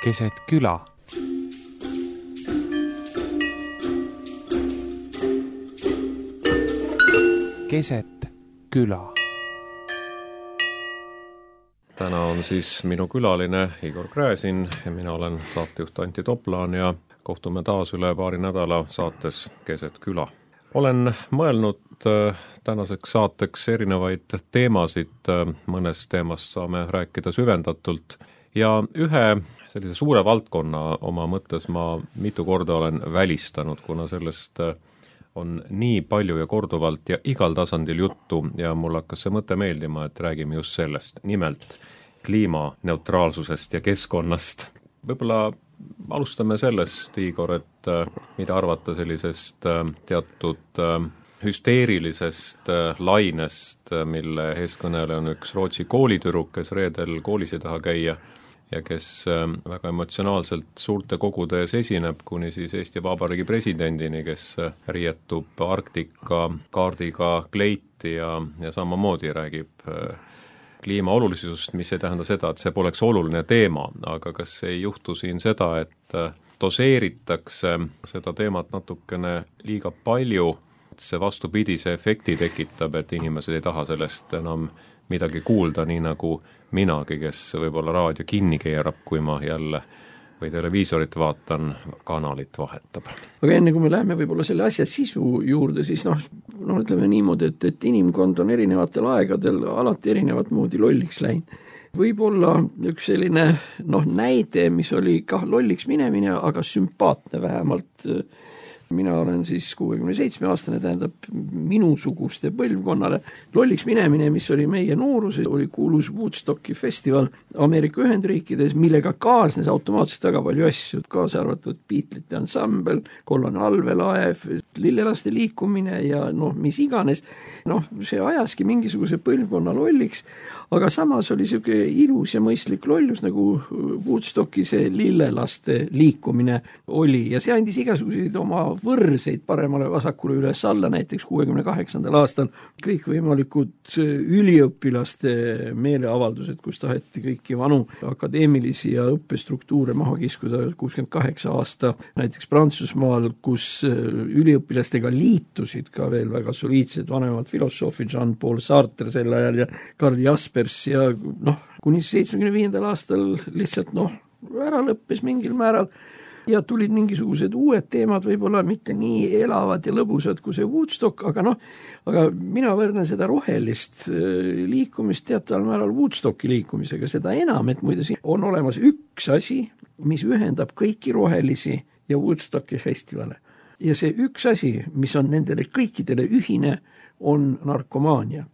keset küla. Keset küla. Täna on siis minu külaline Igor Gräzin ja mina olen saatejuht Antti Toplaan ja kohtume taas üle paari nädala saates Keset küla. Olen mõelnud tänaseks saateks erinevaid teemasid, mõnest teemast saame rääkida süvendatult ja ühe sellise suure valdkonna oma mõttes ma mitu korda olen välistanud, kuna sellest on nii palju ja korduvalt ja igal tasandil juttu ja mul hakkas see mõte meeldima, et räägime just sellest, nimelt kliimaneutraalsusest ja keskkonnast. Võib-olla alustame sellest, Igor, et mida arvata sellisest teatud hüsteerilisest lainest, mille eeskõneleja on üks Rootsi koolitüdruk, kes reedel koolis ei taha käia ja kes väga emotsionaalselt suurte kogude ees esineb, kuni siis Eesti Vabariigi presidendini, kes riietub Arktika kaardiga kleiti ja samamoodi räägib kliima olulisusest, mis ei tähenda seda, et see poleks oluline teema, aga kas ei juhtu siin seda, et doseeritakse seda teemat natukene liiga palju, et see vastupidise efekti tekitab, et inimesed ei taha sellest enam midagi kuulda, nii nagu minagi, kes võib-olla raadio kinni keerab, kui ma jälle või televiisorit vaatan, kanalit vahetab. Aga enne kui me läheme võib-olla selle asja sisu juurde, siis ütleme niimoodi, et inimkond on erinevatel aegadel alati erinevat moodi lolliks läinud. Võib-olla üks selline näide, mis oli kah lolliks minemine, aga sümpaatne vähemalt. Mina olen siis 67-aastane, tähendab minusuguste põlvkonnale. Lolliks minemine, mis oli meie nooruses, oli kuulus Woodstocki festival Ameerika Ühendriikides, millega kaasnes automaatselt väga palju asju, kaasa arvatud Beatlesite ansambel, kollane allveelaev, lillelaste liikumine ja mis iganes. See ajaski mingisuguse põlvkonna lolliks, aga samas oli selline ilus ja mõistlik lollus, nagu Woodstocki see lillelaste liikumine oli ja see andis igasuguseid oma võrseid paremale vasakule üles alla, näiteks 68. aastal kõikvõimalikud üliõpilaste meeleavaldused, kus taheti kõiki vanu akadeemilisi ja õppestruktuure maha kiskuda 68 aasta, näiteks Prantsusmaal, kus üliõpilastega liitusid ka veel väga soliidsed vanemad filosoofid Jean-Paul Sartre sel ajal ja Karl Jaspers ja kuni 75. aastal lihtsalt ära lõppes mingil määral ja tulid mingisugused uued teemad, võib-olla mitte nii elavad ja lõbusad kui see Woodstock, aga mina võrdlen seda rohelist liikumist teataval määral Woodstocki liikumisega, seda enam, et muide siin on olemas üks asi, mis ühendab kõiki rohelisi ja Woodstocki festivale. Ja see üks asi, mis on nendele kõikidele ühine, on narkomaania.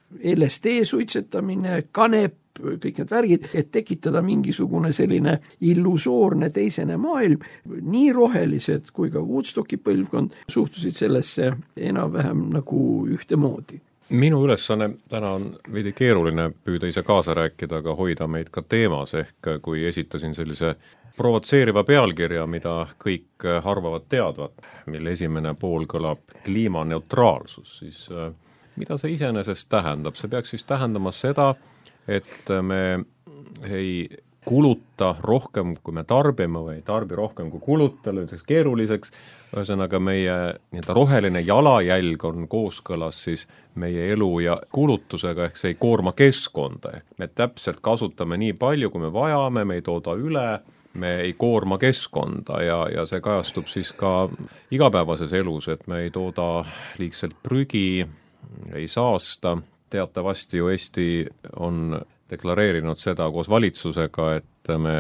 LSD suitsetamine, kanep, kõik need värgid, et tekitada mingisugune selline illusoorne teisene maailm. Nii rohelised kui ka Woodstocki põlvkond suhtusid sellesse enam-vähem nagu ühtemoodi. Minu ülesanne täna on veidi keeruline püüda ise kaasa rääkida, aga hoida meid ka teemas, ehk kui esitasin sellise provotseeriva pealkirja, mida kõik arvavad teadvat, mille esimene pool kõlab kliimaneutraalsus, siis mida see iseenesest tähendab? See peaks siis tähendama seda, et me ei kuluta rohkem, kui me tarbime või ei tarbi rohkem, kui kuluta, löödaks keeruliseks. Ühesõnaga meie roheline jalajälg on kooskõlas siis meie elu ja kulutusega, ehk see ei koorma keskkonda. Me täpselt kasutame nii palju, kui me vajame, me ei tooda üle, me ei koorma keskkonda ja see kajastub siis ka igapäevases elus, et me ei tooda liigselt prügi, ei saasta. Teatavasti ju Eesti on deklareerinud seda koos valitsusega, et me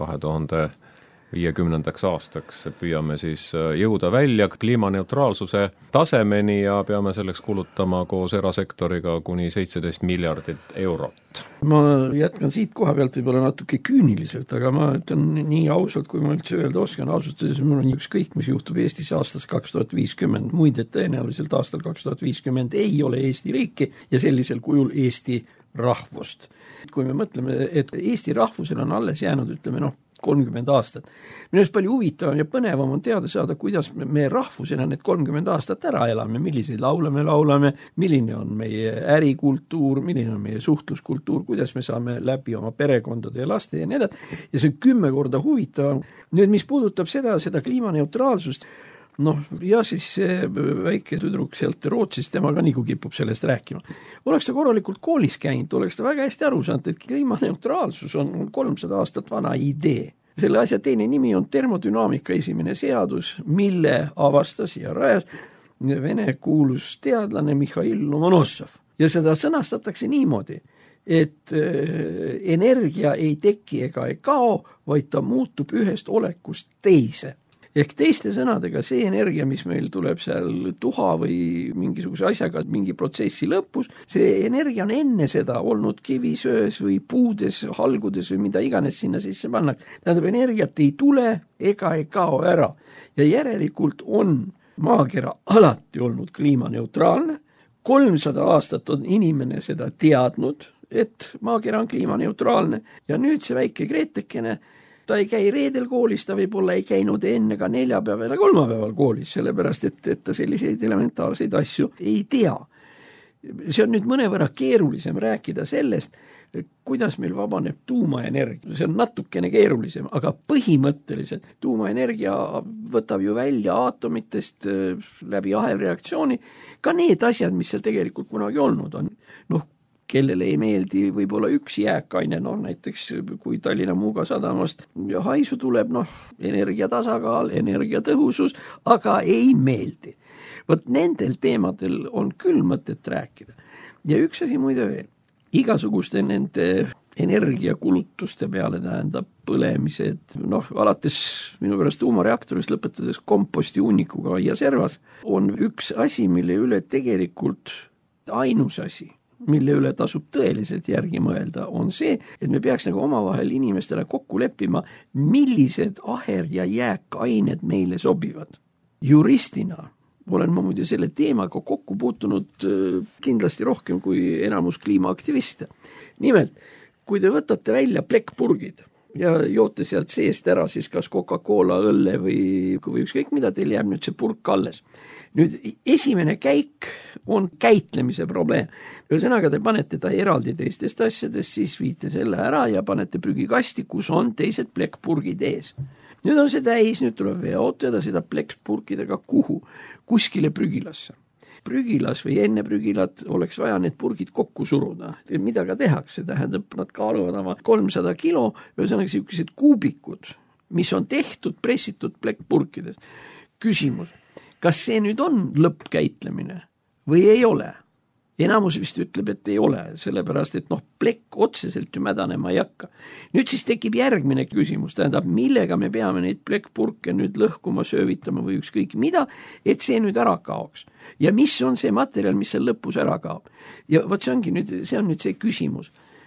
2050. aastaks püüame siis jõuda välja kliimaneutraalsuse tasemeni ja peame selleks kulutama koos erasektoriga kuni 17 miljardit eurot. Ma jätkan siit koha pealt võib-olla natuke küüniliselt, aga ma ütlen nii ausalt, kui ma üldse öelda oskan, ausustades mul on ükskõik, mis juhtub Eestis aastast 2050, muide tõenäoliselt aastal 2050 ei ole Eesti riiki ja sellisel kujul Eesti rahvust. Kui me mõtleme, et Eesti rahvusel on alles jäänud, ütleme 30 aastat. Minu arust palju huvitavam ja põnevam on teada saada, kuidas me rahvusena need 30 aastat ära elame, milliseid laule me laulame, milline on meie ärikultuur, milline on meie suhtluskultuur, kuidas me saame läbi oma perekondade ja laste ja nii edasi. Ja see on 10 korda huvitavam. Nüüd, mis puudutab seda kliimaneutraalsust, ja siis see väike tüdruk sealt Rootsist, tema ka nagu kipub sellest rääkima. Oleks ta korralikult koolis käinud, oleks ta väga hästi aru saanud, et kliimaneutraalsus on 300 aastat vana idee. Selle asja teine nimi on termodünaamika esimene seadus, mille avastas ja rajas Vene kuulus teadlane Mihhail Lomonossov. Ja seda sõnastatakse niimoodi, et energia ei teki ega ei kao, vaid ta muutub ühest olekust teise. Ehk teiste sõnadega see energia, mis meil tuleb seal tuha või mingisuguse asjaga mingi protsessi lõpus, see energia on enne seda olnud kivisöös või puudes, halgudes või mida iganes sinna sisse panna. Tähendab, energiat ei tule ega ei kao ära. Ja järelikult on maakera alati olnud kliimaneutraalne. 300 aastat on inimene seda teadnud, et maakera on kliimaneutraalne. Ja nüüd see väike Gretekene, ta ei käi reedel koolis, ta võib-olla ei käinud enne ka 4 päeval ja 3 päeval koolis, sellepärast et ta selliseid elementaarseid asju ei tea. See on nüüd mõnevõrra keerulisem rääkida sellest, kuidas meil vabaneb tuumaenergia. See on natukene keerulisem, aga põhimõtteliselt tuumaenergia võtab ju välja aatomitest läbi ahelreaktsiooni ka need asjad, mis seal tegelikult kunagi olnud on. Kellele ei meeldi võib-olla üks jääkaine, näiteks kui Tallinna Muuga sadamast haisu tuleb, energia tasakaal, energia tõhusus, aga ei meeldi. Vot nendel teemadel on küll mõtet rääkida. Ja üks asi muide veel, igasuguste nende energiakulutuste peale tähendab põlemised, alates minu pärast tuumareaktorist lõpetades komposti hunnikuga ja servas, on üks asi, mille üle tegelikult ainus asi, mille üle tasub tõeliselt järgi mõelda, on see, et me peaks nagu omavahel inimestele kokku leppima, millised aher- ja jääkained meile sobivad. Juristina olen ma muide selle teemaga kokku puutunud kindlasti rohkem kui enamus kliimaaktiviste. Nimelt, kui te võtate välja plekkpurgid ja joote sealt seest ära siis kas Coca-Cola õlle või ükskõik mida, teil jääb nüüd see purk alles. Nüüd esimene käik on käitlemise probleem. Ühesõnaga te panete ta eraldi teistest asjadest, siis viite selle ära ja panete prügikasti, kus on teised plekkpurgid ees. Nüüd on see täis, nüüd tuleb veoauto ja ta seda plekkpurkidega kuhu? Kuskile prügilasse. Prügilas või enne prügilat oleks vaja need purgid kokku suruda. Mida ka tehakse, tähendab, nad kaaluvad oma 300 kilo, ühesõnaga sellised kuubikud, mis on tehtud, pressitud plekkpurkides. Küsimus, kas see nüüd on lõppkäitlemine või ei ole? Enamus vist ütleb, et ei ole, sellepärast, et plekk otseselt ju mädanema ei hakka. Nüüd siis tekib järgmine küsimus, tähendab, millega me peame neid plekkpurke nüüd lõhkuma, söövitama või ükskõik mida, et see nüüd ära kaoks. Ja mis on see materjal, mis seal lõpus ära kaob? Ja võt see on nüüd see küsimus.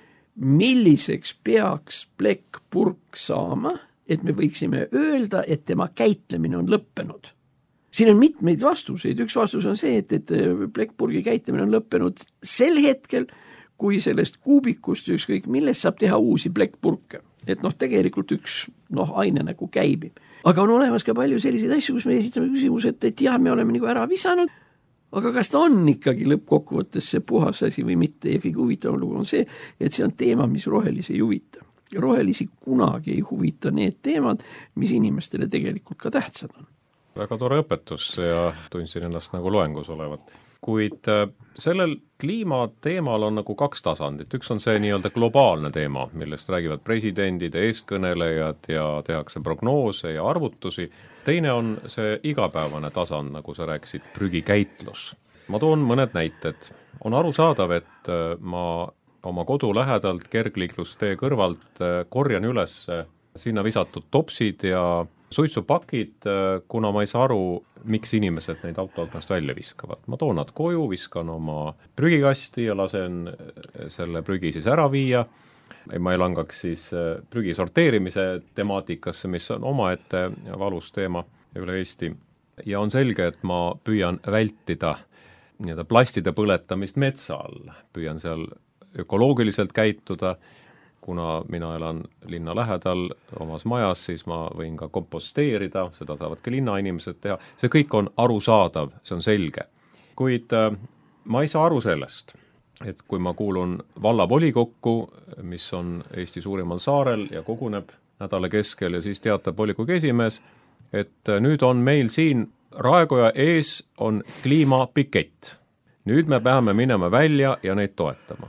Milliseks peaks plekkpurk saama, et me võiksime öelda, et tema käitlemine on lõppenud? Siin on mitmeid vastuseid. Üks vastus on see, et plekkpurgi käitlemine on lõppenud sel hetkel, kui sellest kuubikust ükskõik millest saab teha uusi plekkpurke. Et tegelikult üks aine nagu käibib. Aga on olemas ka palju selliseid asju, kus me esitame küsimus, et jah, me oleme nagu ära visanud, aga kas ta on ikkagi lõppkokkuvõttes see puhas asi või mitte? Ja kõige huvitavam lugu on see, et see on teema, mis rohelisi ei huvita. Rohelisi kunagi ei huvita need teemad, mis inimestele tegelikult ka tähtsad on. Väga tore õpetus ja tundsin ennast nagu loengus olevat. Kuid sellel kliimateemal on nagu 2 tasandit. Üks on see nii-öelda globaalne teema, millest räägivad presidendid, eestkõnelejad ja tehakse prognoose ja arvutusi. Teine on see igapäevane tasand, nagu sa rääkisid, prügikäitlus. Ma toon mõned näited. On arusaadav, et ma oma kodu lähedalt kergliiklustee kõrvalt korjan üles sinna visatud topsid ja suitsupakid, kuna ma ei saa aru, miks inimesed neid autoaknast välja viskavad. Ma toon nad koju, viskan oma prügikasti ja lasen selle prügi siis ära viia. Ma ei langaks siis prügi sorteerimise temaatikasse, mis on omaette valus teema üle Eesti. Ja on selge, et ma püüan vältida plastide põletamist metsa all. Püüan seal ökoloogiliselt käituda. kuna mina elan linna lähedal omas majas, siis ma võin ka komposteerida, seda saavad ka linnainimesed teha, see kõik on arusaadav, see on selge. Kuid ma ei saa aru sellest, et kui ma kuulun vallavolikokku, mis on Eesti suurimal saarel ja koguneb nädala keskel ja siis teatab volikogu esimees, et nüüd on meil siin Raekoja ees on kliimapikett. Nüüd me peame minema välja ja neid toetama.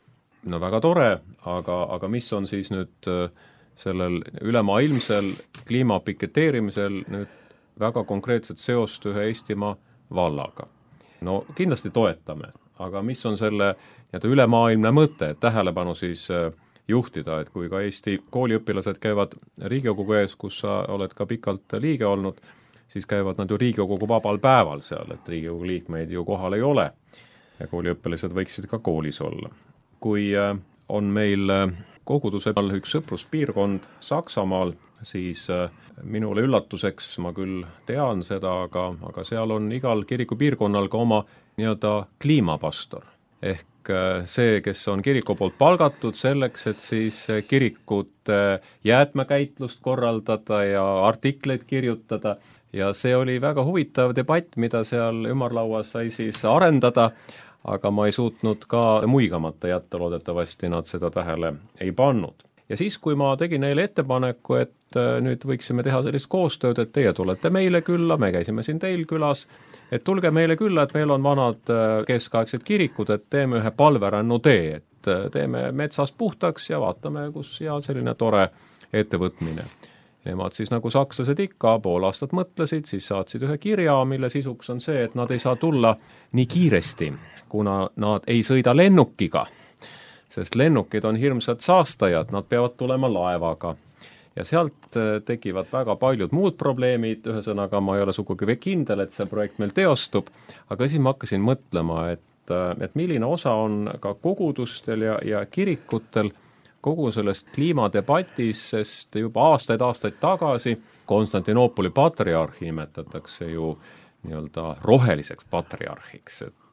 No väga tore, aga mis on siis nüüd sellel ülemaailmsel kliimapiketeerimisel nüüd väga konkreetset seost ühe Eestimaa vallaga? No kindlasti toetame, aga mis on selle ülemaailmne mõte, et tähelepanu siis juhtida, et kui ka Eesti kooliõpilased käivad Riigikogu ees, kus sa oled ka pikalt liige olnud, siis käivad nad ju Riigikogu vabal päeval seal, et Riigikogu liikmeid ju kohal ei ole ja kooliõpilased võiksid ka koolis olla. Kui on meil koguduse peal üks sõpruspiirkond Saksamaal, siis minule üllatuseks, ma küll tean seda, aga seal on igal kirikupiirkonnal ka oma kliimapastor. Ehk see, kes on kiriku poolt palgatud selleks, et siis kirikut jäätmekäitlust korraldada ja artikleid kirjutada. Ja see oli väga huvitav debatt, mida seal ümarlauas sai siis arendada, aga ma ei suutnud ka muigamata jätta, loodetavasti nad seda tähele ei pannud. Ja siis, kui ma tegin neile ettepaneku, et nüüd võiksime teha sellist koostööd, et teie tulete meile külla, me käisime siin teil külas, et tulge meile külla, et meil on vanad keskaegsed kirikud, et teeme ühe palverännu tee, et teeme metsast puhtaks ja vaatame, kus ja selline tore ettevõtmine. Nemad siis nagu sakslased ikka pool aastat mõtlesid, siis saatsid ühe kirja, mille sisuks on see, et nad ei saa tulla nii kiiresti, kuna nad ei sõida lennukiga, sest lennukid on hirmsad saastajad, nad peavad tulema laevaga. Ja sealt tekivad väga paljud muud probleemid, ühesõnaga ma ei ole sugugi kindel, et see projekt meil teostub, aga siis ma hakkasin mõtlema, et milline osa on ka kogudustel ja kirikutel kogu sellest kliimadebatis, sest juba aastaid tagasi Konstantinoopoli patriarhi nimetatakse ju nii-öelda roheliseks patriarhiks, et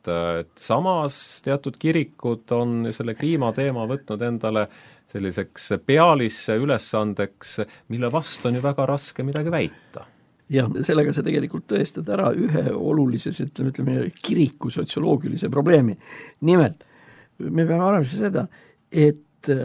samas teatud kirikud on selle kliimateema võtnud endale selliseks pealisse ülesandeks, mille vastu on ju väga raske midagi väita. Ja sellega sa tegelikult tõestad ära ühe olulises, ütleme, kiriku sotsioloogilise probleemi. Nimelt, me peame arvesse seda, et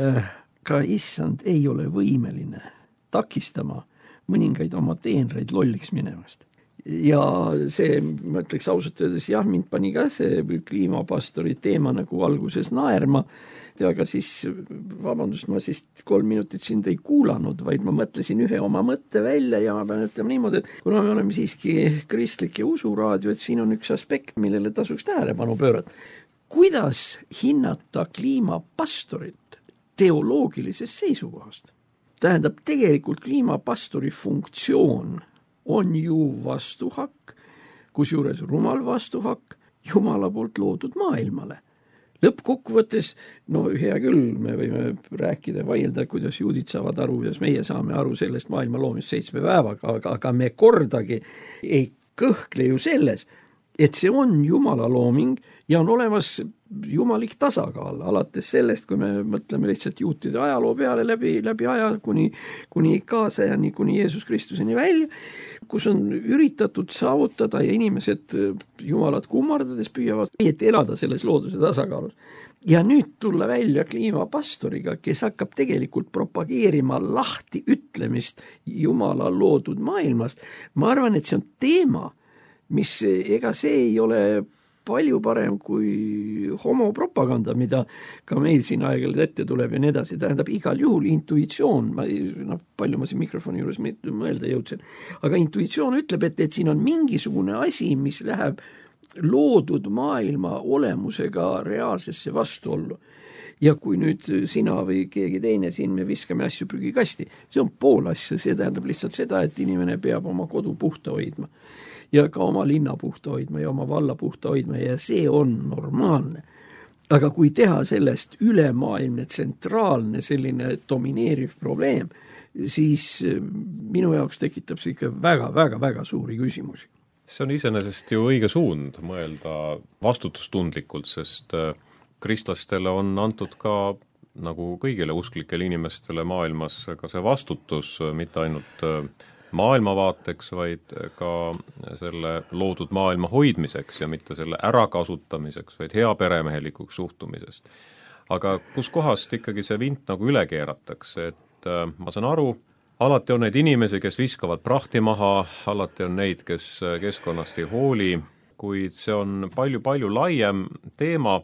ka issand ei ole võimeline takistama mõningaid oma teenreid lolliks minemast. Ja see, ma ütleks ausalt öeldes, jah, mind pani ka see kliimapastori teema nagu alguses naerma, aga siis, vabandust, ma siis 3 minutit sind ei kuulanud, vaid ma mõtlesin ühe oma mõtte välja ja ma pean ütlema niimoodi, et kuna me oleme siiski kristlik ja usuraadio, et siin on üks aspekt, millele tasuks tähelepanu pöörata. Kuidas hinnata kliimapastorit teoloogilisest seisukohast? Tähendab, tegelikult kliimapastori funktsioon on ju vastuhakk, kusjuures rumal vastuhakk Jumala poolt loodud maailmale. Lõppkokkuvõttes, no hea küll, me võime rääkida, vaielda, kuidas juudid saavad aru, kuidas meie saame aru sellest maailma loomist 7 päevaga, aga me kordagi ei kõhkle ju selles, et see on Jumala looming ja on olemas jumalik tasakaal, alates sellest, kui me mõtleme lihtsalt juutide ajaloo peale läbi aja kuni kaasajani, kuni Jeesus Kristuseni välja, kus on üritatud saavutada ja inimesed Jumalat kummardades püüavad elada selles looduse tasakaalus. Ja nüüd tulla välja kliimapastoriga, kes hakkab tegelikult propageerima lahti ütlemist Jumala loodud maailmast. Ma arvan, et see on teema, mis ega see ei ole palju parem kui homopropaganda, mida ka meil siin aeg-ajalt ette tuleb ja nii edasi. Tähendab igal juhul intuitsioon, palju ma siin mikrofoni juures mõelda jõudsin, aga intuitsioon ütleb, et siin on mingisugune asi, mis läheb loodud maailma olemusega reaalsesse vastuollu. Ja kui nüüd sina või keegi teine siin me viskame asju prügikasti, see on pool asja, see tähendab lihtsalt seda, et inimene peab oma kodu puhta hoidma ja ka oma linna puhta hoidma ja oma valla puhta hoidma ja see on normaalne. Aga kui teha sellest ülemaailmne, tsentraalne, selline domineeriv probleem, siis minu jaoks tekitab see ikka väga suuri küsimusi. See on iseenesest ju õige suund mõelda vastutustundlikult, sest kristlastele on antud ka nagu kõigile usklikele inimestele maailmas ka see vastutus mitte ainult maailmavaateks, vaid ka selle loodud maailma hoidmiseks ja mitte selle ärakasutamiseks, vaid hea peremehelikuks suhtumisest. Aga kus kohast ikkagi see vint nagu üle keeratakse, et ma saan aru, alati on neid inimesi, kes viskavad prahti maha, alati on neid, kes keskkonnast ei hooli, kuid see on palju laiem teema,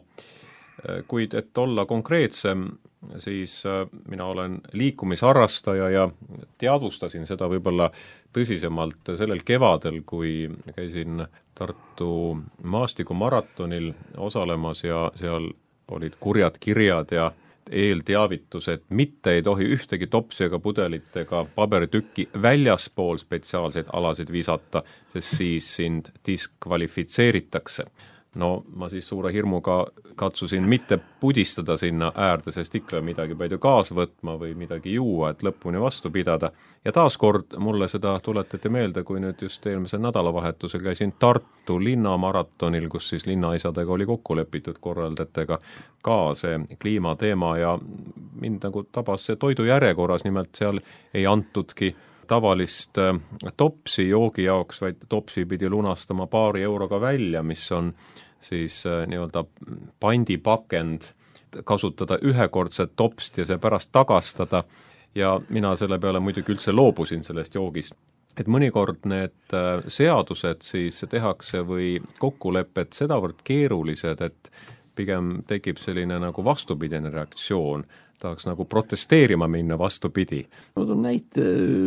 kuid et olla konkreetsem, siis mina olen liikumisharrastaja ja teadvustasin seda võib-olla tõsisemalt sellel kevadel, kui käisin Tartu maastikumaratonil osalemas ja seal olid kurjad kirjad ja eelteavitused, mitte ei tohi ühtegi topsi ega pudelit ega paberitükki väljaspool spetsiaalseid alasid visata, sest siis sind diskvalifitseeritakse. No ma siis suure hirmuga katsusin mitte pudistada sinna äärde, sest ikka midagi pead ju kaasa võtma või midagi juua, et lõpuni vastu pidada. Ja taaskord mulle seda tuletati meelde, kui nüüd just eelmisel nädalavahetusel käisin Tartu linnamaratonil, kus siis linnaisadega oli kokku lepitud korraldajatega ka see kliimateema ja mind nagu tabas see toidujärjekorras, nimelt seal ei antudki tavalist topsi joogi jaoks, vaid topsi pidi lunastama €2 välja, mis on siis nii-öelda pandipakend, kasutada ühekordset topst ja see pärast tagastada ja mina selle peale muidugi üldse loobusin sellest joogist. Et mõnikord need seadused siis tehakse või kokkulepped sedavõrd keerulised, et pigem tekib selline nagu vastupidine reaktsioon, tahaks nagu protesteerima minna vastupidi. Ma toon näite,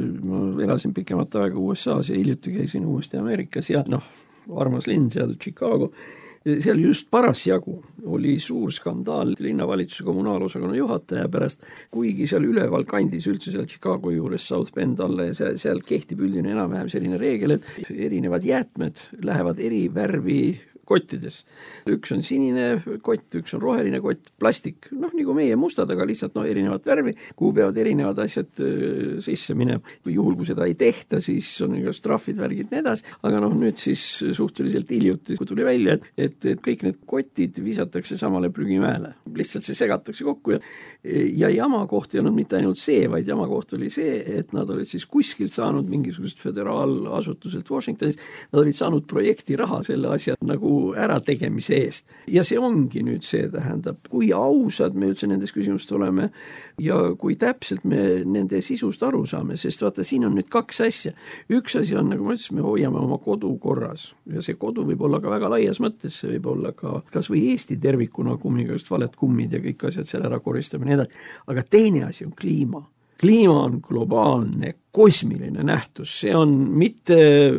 ma elasin pikemat aega USA-s ja hiljuti käisin uuesti Ameerikas ja armas linn seal Chicago, seal just parasjagu oli suur skandaal linnavalitsuse kommunaalosakonna juhataja pärast, kuigi seal üleval kandis üldse seal Chicago juures South Bend alla ja seal kehtib üldine enam-vähem selline reegel, et erinevad jäätmed lähevad eri värvi kottides. Üks on sinine kott, üks on roheline kott, plastik, nagu meie mustad, aga lihtsalt erinevat värvi, kuhu peavad erinevad asjad sisse minema. Juhul, kui seda ei tehta, siis on trahvid, värgid nii edasi, aga nüüd siis suhteliselt hiljuti tuli välja, et kõik need kotid visatakse samale prügimäele. Lihtsalt see segatakse kokku ja jama koht ei olnud mitte ainult see, vaid jama koht oli see, et nad olid siis kuskilt saanud mingisugust föderaalasutuselt Washingtonist, nad olid saanud projekti raha selle asja nagu ärategemise eest. Ja see ongi nüüd see, tähendab, kui ausad me üldse nendes küsimustes oleme ja kui täpselt me nende sisust aru saame, sest vaata, siin on nüüd kaks asja. Üks asi on, nagu ma ütlesin, me hoiame oma kodu korras ja see kodu võib olla ka väga laias mõttes, see võib olla ka kas või Eesti tervikuna kummigast valed kummid ja kõik asjad seal ära koristame nii edasi. Aga teine asi on kliima. Kliima on globaalne, kosmiline nähtus, see on mitte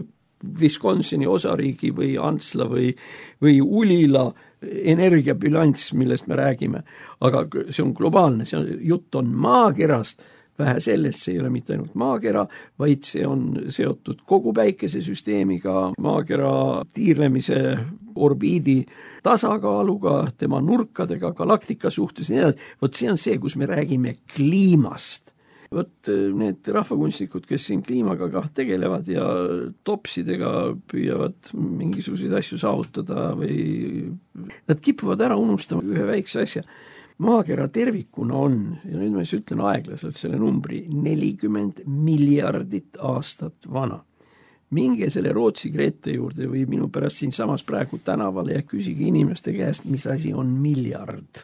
Wisconsini osariigi või Antsla või Ulila energiabilanss, millest me räägime, aga see on globaalne, jutt on maakerast, vähe sellest, see ei ole mitte ainult maakera, vaid see on seotud kogu päikesesüsteemiga, maakera tiirlemise orbiidi tasakaaluga, tema nurkadega, galaktika suhtes ja nii edasi. Vot see on see, kus me räägime kliimast. Vot need rahvakunstnikud, kes siin kliimaga tegelevad ja topsidega püüavad mingisuguseid asju saavutada või nad kipuvad ära unustama ühe väikse asja. Maakera tervikuna on, ja nüüd ma siis ütlen aeglaselt selle numbri, 40 miljardit aastat vana. Minge selle Rootsi Grete juurde või minu pärast siin samas praegu tänavale ja küsige inimeste käest, mis asi on miljard.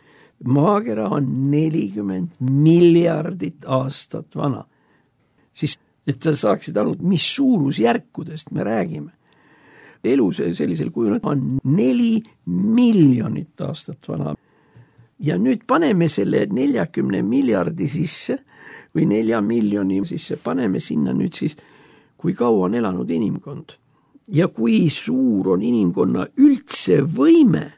Maakera on 40 miljardit aastat vana. Siis, et sa saaksid aru, mis suurusjärkudest me räägime. Elu sellisel kujul on 4 miljonit aastat vana. Ja nüüd paneme selle 40 miljardi sisse või 4 miljoni sisse, paneme sinna nüüd siis, kui kaua on elanud inimkond. Ja kui suur on inimkonna üldse võime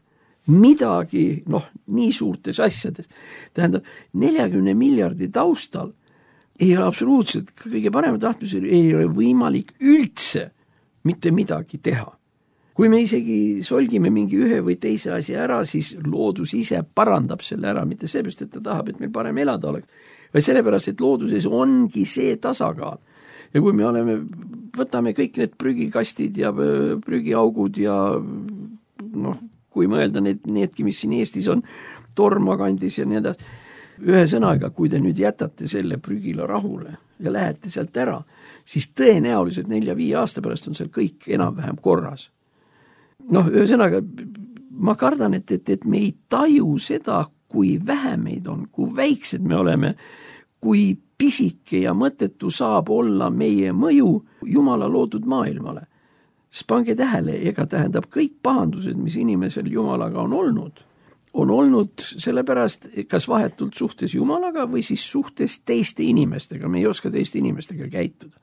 midagi, nii suurtes asjades. Tähendab, 40 miljardi taustal ei ole absoluutselt kõige parema tahtlusel, ei ole võimalik üldse mitte midagi teha. Kui me isegi solgime mingi ühe või teise asja ära, siis loodus ise parandab selle ära, mitte seepärast, et ta tahab, et meil parem elada oleks, vaid sellepärast, et looduses ongi see tasakaal. Ja kui me võtame kõik need prügikastid ja prügiaugud ja kui mõelda needki, mis siin Eestis on, Torma kandis ja nii edasi, Ühesõnaga, kui te nüüd jätate selle prügila rahule ja lähete sealt ära, siis tõenäoliselt 4-5 aasta pärast on seal kõik enam-vähem korras. Ühesõnaga, ma kardan, et me ei taju seda, kui vähe meid on, kui väiksed me oleme, kui pisike ja mõttetu saab olla meie mõju Jumala loodud maailmale. Siis pange tähele, ega tähendab kõik pahandused, mis inimesel Jumalaga on olnud sellepärast, kas vahetult suhtes Jumalaga või siis suhtes teiste inimestega, me ei oska teiste inimestega käituda.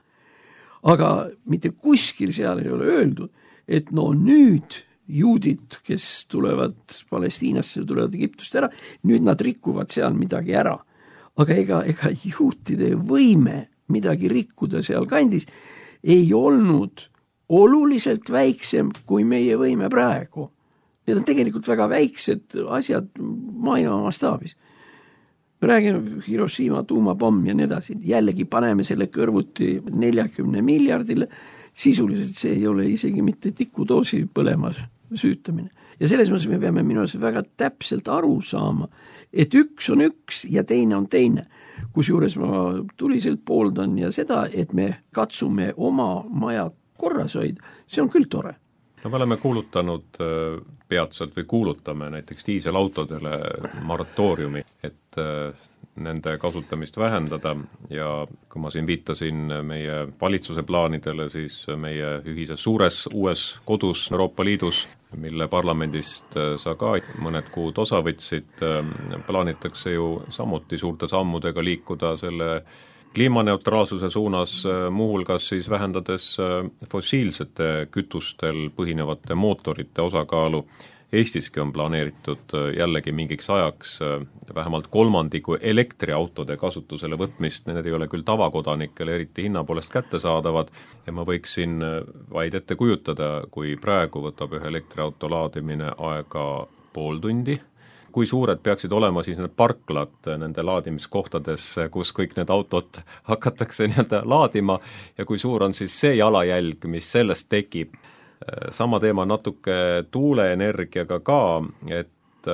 Aga mitte kuskil seal ei ole öeldud, et nüüd juudid, kes tulevad Palestiinasse, tulevad Egiptust ära, nüüd nad rikuvad seal midagi ära. Aga ega juutide võime midagi rikkuda seal kandis ei olnud oluliselt väiksem kui meie võime praegu. Need on tegelikult väga väiksed asjad maailma mastaabis. Me räägime Hiroshima tuumapomm ja nii edasi. Jällegi paneme selle kõrvuti 40 miljardile. Sisuliselt see ei ole isegi mitte tikudoosi põlemas süütamine. Ja selles mõttes me peame minu arvates väga täpselt aru saama, et üks on üks ja teine on teine. Kusjuures ma tuliselt pooldan ja seda, et me katsume oma maja korras hoida, see on küll tore. No me oleme kuulutanud peatselt või kuulutame näiteks diiselautodele moratooriumi, et nende kasutamist vähendada ja kui ma siin viitasin meie valitsuse plaanidele, siis meie ühises suures uues kodus Euroopa Liidus, mille parlamendist sa ka mõned kuud osa võtsid, plaanitakse ju samuti suurte sammudega liikuda selle kliimaneutraalsuse suunas, muuhulgas siis vähendades fossiilsete kütustel põhinevate mootorite osakaalu. Eestiski on planeeritud jällegi mingiks ajaks vähemalt 1/3 elektriautode kasutusele võtmist, need ei ole küll tavakodanikele eriti hinna poolest kättesaadavad ja ma võiksin vaid ette kujutada, kui praegu võtab ühe elektriauto laadimine aega pool tundi, kui suured peaksid olema siis need parklad nende laadimiskohtades, kus kõik need autod hakatakse laadima ja kui suur on siis see jalajälg, mis sellest tekib. Sama teema natuke tuuleenergiaga ka, et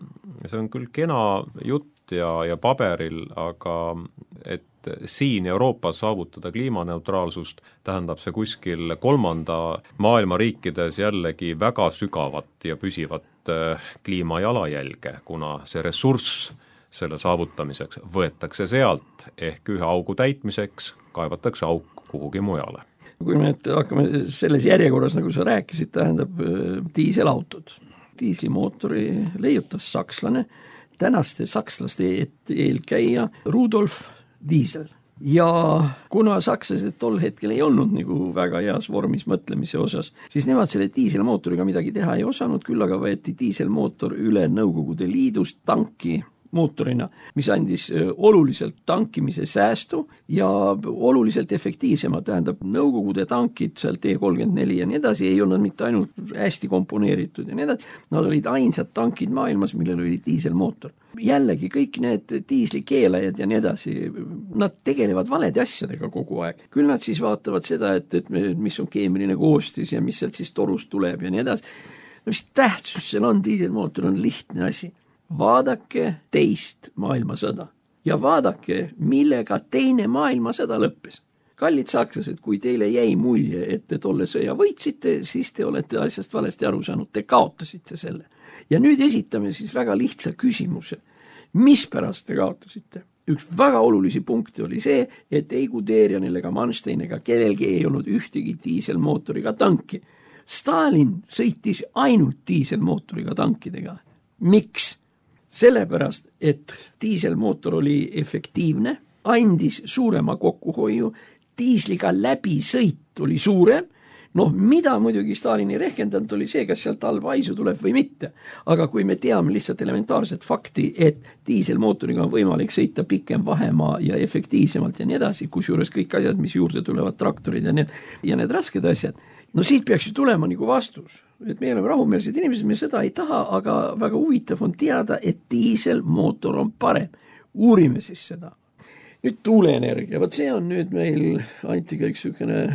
see on küll kena jutt ja paberil, aga et siin Euroopas saavutada kliimaneutraalsust tähendab see kuskil 3. maailma riikides jällegi väga sügavat ja püsivat kliimajalajälge, kuna see ressurss selle saavutamiseks võetakse sealt ehk ühe augu täitmiseks kaevatakse auk kuhugi mujale. Kui me hakkame selles järjekorras, nagu sa rääkisid, tähendab diiselautod. Diislimootori leiutas sakslane, tänaste sakslaste eelkäija Rudolf Diesel. Ja kuna sakslased tol hetkel ei olnud nagu väga heas vormis mõtlemise osas, siis nemad selle diiselmootoriga midagi teha ei osanud, küll aga võeti diiselmootor üle Nõukogude Liidust tanki mootorina, mis andis oluliselt tankimise säästu ja oluliselt efektiivsema, tähendab Nõukogude tankid, seal T-34 ja nii edasi, ei olnud mitte ainult hästi komponeeritud ja nii edasi, nad olid ainsad tankid maailmas, millel oli diiselmootor. Jällegi kõik need diislikeelajad ja nii edasi, nad tegelevad valede asjadega kogu aeg. Küll nad siis vaatavad seda, et mis on keemiline koostis ja mis sealt siis torust tuleb ja nii edasi. No mis tähtsus seal on, diiselmootor on lihtne asi. Vaadake teist maailmasõda ja vaadake, millega teine maailmasõda lõppes. Kallid sakslased, kui teile jäi mulje, et te tolle sõja võitsite, siis te olete asjast valesti aru saanud, te kaotasite selle. Ja nüüd esitame siis väga lihtsa küsimuse. Mispärast te kaotasite? Üks väga olulisi punkti oli see, et ei Guderianil ega Manstein ega kellelgi ei olnud ühtegi diiselmootoriga tanki. Stalin sõitis ainult diiselmootoriga tankidega. Miks? Sellepärast, et diiselmootor oli efektiivne, andis suurema kokkuhoiu, diisliga läbisõit oli suurem, mida muidugi Stalin ei rehkendanud, oli see, kas sealt all vaisu tuleb või mitte. Aga kui me teame lihtsalt elementaarset fakti, et diiselmootoriga on võimalik sõita pikem vahemaa ja efektiivsemalt ja nii edasi, kusjuures kõik asjad, mis juurde tulevad, traktorid ja need rasked asjad, siit peaks ju tulema nagu vastus. Et me oleme rahumeelsed inimesed, me seda ei taha, aga väga huvitav on teada, et diiselmootor on parem. Uurime siis seda. Nüüd tuuleenergia, see on nüüd meil Antiga üks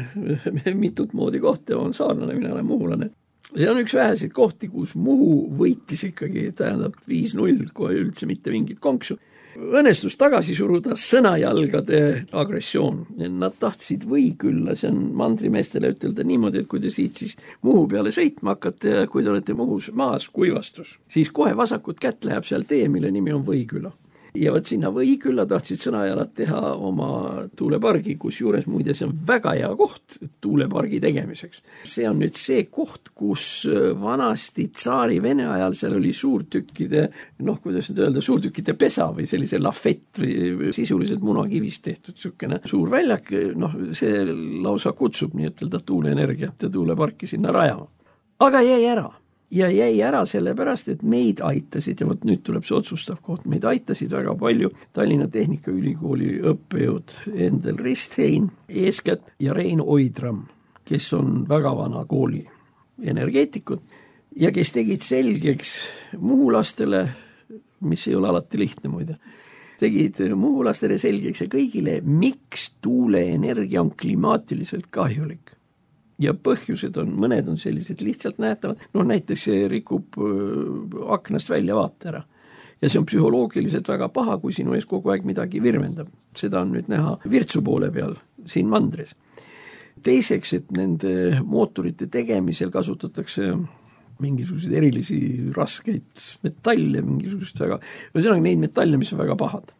mitut moodi kohta, on saarlane, mina olen muhulane. See on üks väheseid kohti, kus Muhu võitis ikkagi, tähendab 5-0, kohe üldse mitte mingit konksu. õnnestus tagasi suruda sõnajalgade agressioon. Nad tahtsid Võikülla, see on mandrimeestele ütelda niimoodi, et kui te siit siis Muhu peale sõitma hakkate ja kui te olete Muhus maas kuivastus, siis kohe vasakut kätt läheb seal tee, mille nimi on Võiküla. Ja võt sinna Võikülla tahtsid sõnajalad teha oma tuulepargi, kus juures muide see on väga hea koht tuulepargi tegemiseks. See on nüüd see koht, kus vanasti tsaari Vene ajal seal oli suurtükkide, kuidas nüüd öelda, suurtükkide pesa või sellise lafett või sisuliselt munakivist tehtud sükene suur väljak, see lausa kutsub nii ütelda tuuleenergiat ja tuuleparki sinna rajama. Aga jäi ära. Ja jäi ära sellepärast, et meid aitasid, ja nüüd tuleb see otsustav koht, meid aitasid väga palju Tallinna Tehnikaülikooli õppejõud Endel Risthein, eeskätt ja Rein Oidram, kes on väga vana kooli energeetikud ja kes tegid selgeks muhulastele, mis ei ole alati lihtne muide, tegid muhulastele selgeks ja kõigile, miks tuuleenergia on klimaatiliselt kahjulik. Ja põhjused on, mõned on sellised lihtsalt näetavad, näiteks see rikub aknast välja vaate ära. Ja see on psühholoogiliselt väga paha, kui sinu ees kogu aeg midagi virvendab. Seda on nüüd näha Virtsu poole peal, siin mandris. Teiseks, et nende mootorite tegemisel kasutatakse mingisuguseid erilisi raskeid metalle, mingisugust väga, ühesõnaga neid metalle, mis on väga pahad.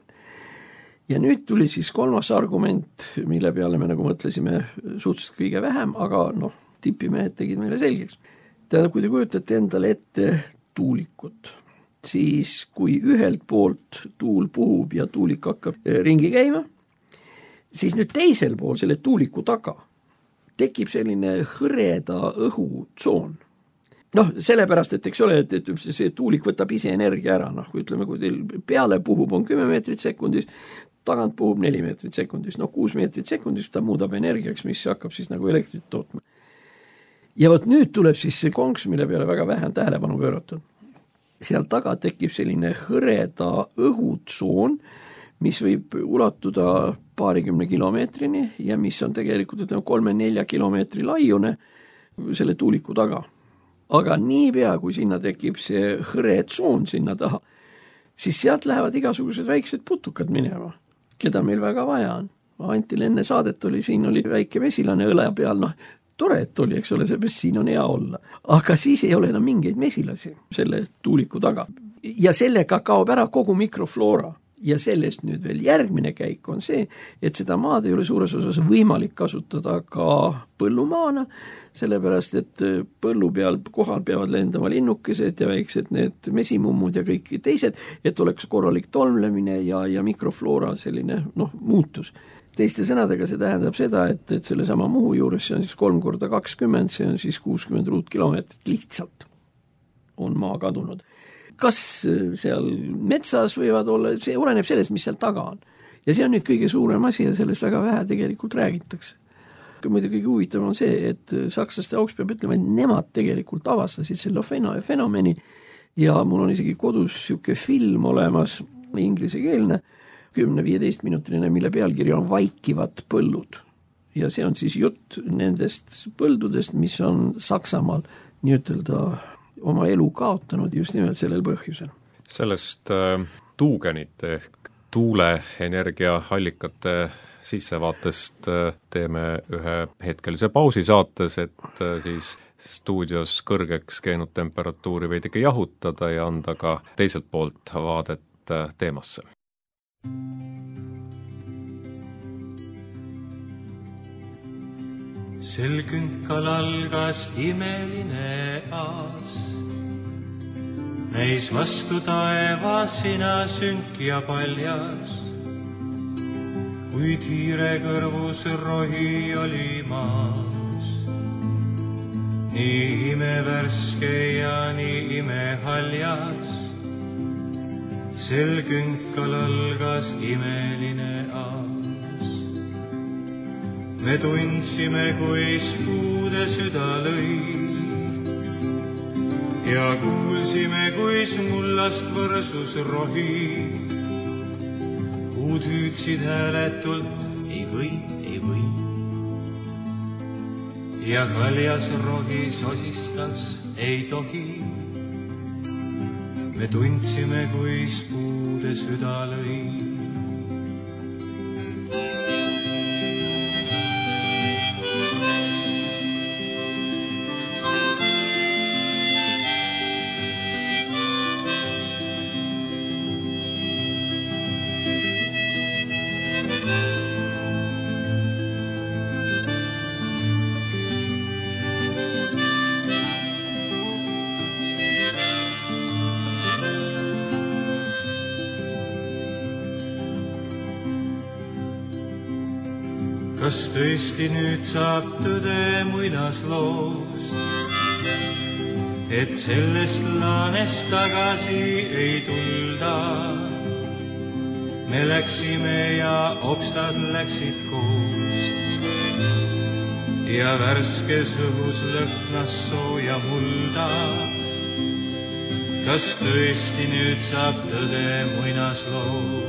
Ja nüüd tuli siis kolmas argument, mille peale me nagu mõtlesime suhteliselt kõige vähem, aga tipimehed tegid meile selgeks. Tähendab, kui te kujutate endale ette tuulikut, siis kui ühelt poolt tuul puhub ja tuulik hakkab ringi käima, siis nüüd teisel pool selle tuuliku taga tekib selline hõreda õhutsoon. Sellepärast, et eks ole, et see tuulik võtab ise energia ära, kui ütleme, kui teil peale puhub on 10 meetrit sekundis, tagant puhub 4 meetrit sekundis, 6 meetrit sekundis ta muudab energiaks, mis hakkab siis nagu elektrit tootma. Ja võt nüüd tuleb siis see konks, mille peale väga vähe on tähelepanu pööratud. Seal taga tekib selline hõreda õhutsoon, mis võib ulatuda paarikümne kilomeetrini ja mis on tegelikult 3-4 kilomeetri laiune selle tuuliku taga. Aga niipea, kui sinna tekib see hõretsoon sinna taha, siis sealt lähevad igasugused väiksed putukad minema, keda meil väga vaja on. Antil enne saadet oli, siin oli väike mesilane õle peal, tore, et oli, eks ole, seepärast siin on hea olla. Aga siis ei ole enam mingeid mesilasi selle tuuliku taga. Ja sellega kaob ära kogu mikrofloora. Ja sellest nüüd veel järgmine käik on see, et seda maad ei ole suures osas võimalik kasutada ka põllumaana, sellepärast, et põllu peal kohal peavad lendama linnukesed ja väiksed need mesimummud ja kõik teised, et oleks korralik tolmlemine ja mikrofloora selline muutus. Teiste sõnadega see tähendab seda, et selle sama Muhu juures see on siis 3x20, see on siis 60 ruutkilomeetrit lihtsalt on maa kadunud. Kas seal metsas võivad olla, see oleneb sellest, mis seal taga on. Ja see on nüüd kõige suurem asi ja sellest väga vähe tegelikult räägitakse. Muide kõige huvitavam on see, et sakslaste auks peab ütlema, et nemad tegelikult avastasid selle fenomeni ja mul on isegi kodus siuke film olemas, inglisekeelne, 10-15 minutiline, mille pealkiri on Vaikivad põllud. Ja see on siis jutt nendest põldudest, mis on Saksamaal nii ütelda oma elu kaotanud just nimelt sellel põhjusel. Sellest tuugenite ehk tuuleenergia allikate sissevaatest teeme ühe hetkelise pausi saates, et siis stuudios kõrgeks keenud temperatuuri veidike jahutada ja anda ka teiselt poolt vaadet teemasse. Sel künkal algas imeline aas. Meis vastu taeva sina sünk ja paljas, kuid hiire kõrvus rohi oli maas. Nii imevärske ja nii imehaljas, sel künkal algas imeline aas. Me tundsime, kuis puude süda lõi ja kuulsime, kuis mullast võrsus rohi. Puud hüüdsid hääletult, ei või. Ja kaljas rohi sosistas, ei tohi. me tundsime, kuis puude süda lõi. Kas tõesti nüüd saab tõde muinasloos, et sellest laanest tagasi ei tulda? Me läksime ja oksad läksid koos ja värskes õhus lõhnas sooja mulda. Kas tõesti nüüd saab tõde muinasloos?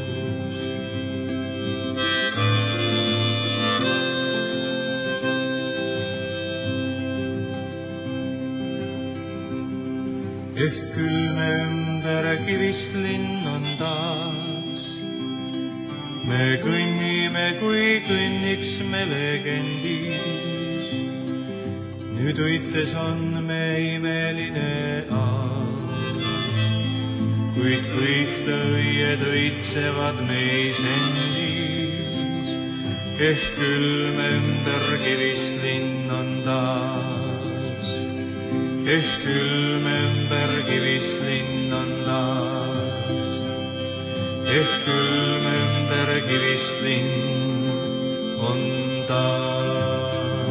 Ehk külme ümber kivist linn on taas. Me kõnnime, kui kõnniks me legendis. Nüüd võites on me imeline aas. Kuid kõik tõied õitsevad meis endis. Ehk külme ümber kivist linn on taas. Ehk külme ümber kivist linn on taas. Ehk külme ümber kivist linn on taas.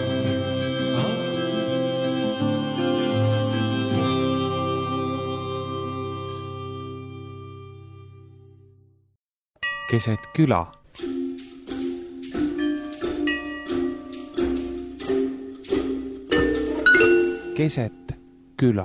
Keset küla. Keset küla.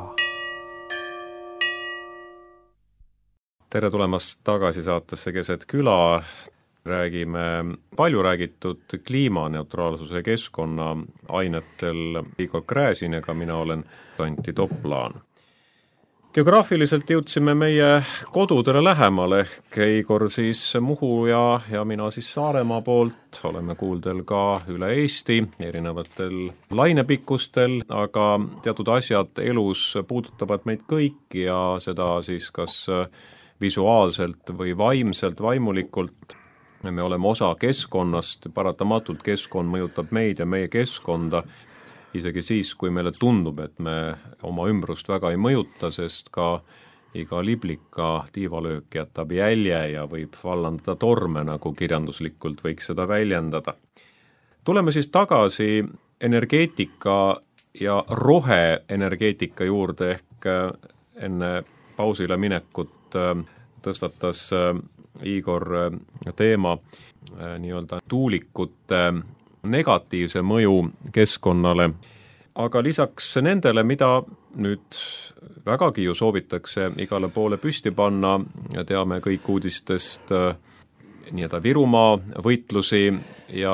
Tere tulemast tagasi saatesse Keset küla. Räägime palju räägitud kliimaneutraalsuse keskkonna ainetel Igor Gräzin ja ka mina olen Antti Toplaan. Geograafiliselt jõudsime meie kodudele lähemale ehk Igor siis Muhu ja mina siis Saaremaa poolt. Oleme kuuldel ka üle Eesti erinevatel lainepikkustel, aga teatud asjad elus puudutavad meid kõiki ja seda siis kas visuaalselt või vaimselt, vaimulikult. Me oleme osa keskkonnast, paratamatult keskkond mõjutab meid ja meie keskkonda, isegi siis, kui meile tundub, et me oma ümbrust väga ei mõjuta, sest ka iga liblika tiivalöök jätab jälje ja võib vallandada torme, nagu kirjanduslikult võiks seda väljendada. Tuleme siis tagasi energeetika ja roheenergeetika juurde ehk enne pausile minekut tõstatas Igor teema nii-öelda tuulikute negatiivse mõju keskkonnale, aga lisaks nendele, mida nüüd vägagi ju soovitakse igale poole püsti panna, teame kõik uudistest nii-öelda Virumaa võitlusi ja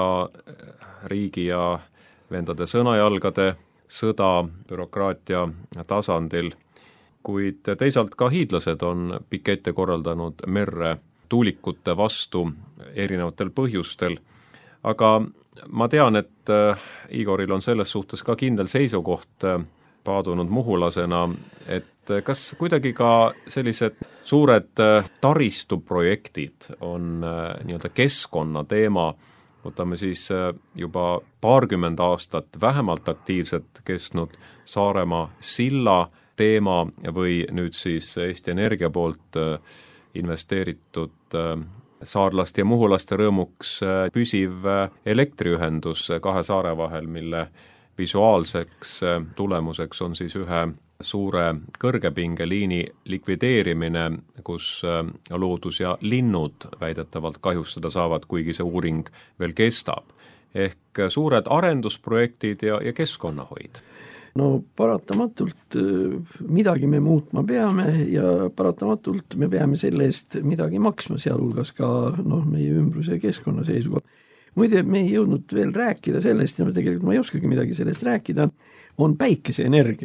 riigi ja vendade sõnajalgade sõda bürokraatia tasandil, kuid teisalt ka hiidlased on pikette korraldanud merre tuulikute vastu erinevatel põhjustel, aga ma tean, et Igoril on selles suhtes ka kindel seisukoht paadunud muhulasena, et kas kuidagi ka sellised suured taristuprojektid on nii-öelda keskkonna teema, võtame siis juba paarkümmend aastat vähemalt aktiivselt kestnud Saaremaa silla teema või nüüd siis Eesti Energia poolt investeeritud saarlaste ja muhulaste rõõmuks püsiv elektriühendus kahe saare vahel, mille visuaalseks tulemuseks on siis ühe suure kõrgepingeliini likvideerimine, kus loodus ja linnud väidetavalt kahjustada saavad, kuigi see uuring veel kestab. Ehk suured arendusprojektid ja keskkonnahoid. No paratamatult midagi me muutma peame ja paratamatult me peame selle eest midagi maksma, sealhulgas ka meie ümbruse keskkonna seisukohalt. Muide, me ei jõudnud veel rääkida sellest ja tegelikult ma ei oskagi midagi sellest rääkida, on päikeseenergia.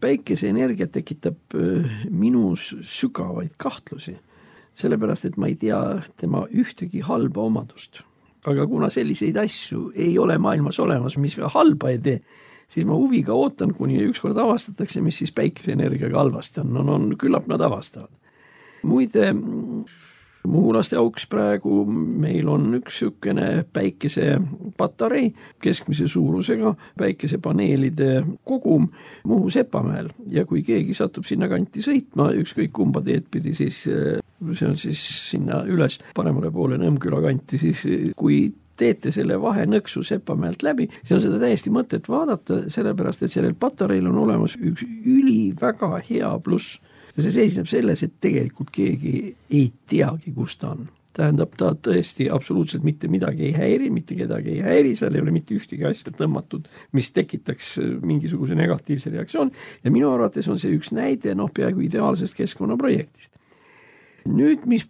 päikeseenergia tekitab minus sügavaid kahtlusi, sellepärast, et ma ei tea tema ühtegi halba omadust. Aga kuna selliseid asju ei ole maailmas olemas, mis halba ei tee, siis ma huviga ootan, kuni ükskord avastatakse, mis siis päikeseenergiaga halvasti on. No, küllap nad avastavad. Muide, Muhulaste auks praegu meil on üks sükene päikesepatarei, keskmise suurusega päikesepaneelide kogum Muhu Sepamäel. Ja kui keegi satub sinna kanti sõitma, ükskõik kumba teed pidi, siis see on siis sinna üles paremale poole Nõmmküla kanti, siis kui teete selle vahenõksu Sepamäelt läbi, siis on seda täiesti mõtet vaadata, sellepärast, et sellel patareil on olemas üks väga hea pluss. Ja see seisneb selles, et tegelikult keegi ei teagi, kus ta on. Tähendab, ta tõesti absoluutselt mitte midagi ei häiri, mitte kedagi ei häiri, seal ei ole mitte ühtegi asja tõmmatud, mis tekitaks mingisuguse negatiivse reaktsioon. Ja minu arvates on see üks näide peaaegu ideaalsest keskkonnaprojektist. Nüüd, mis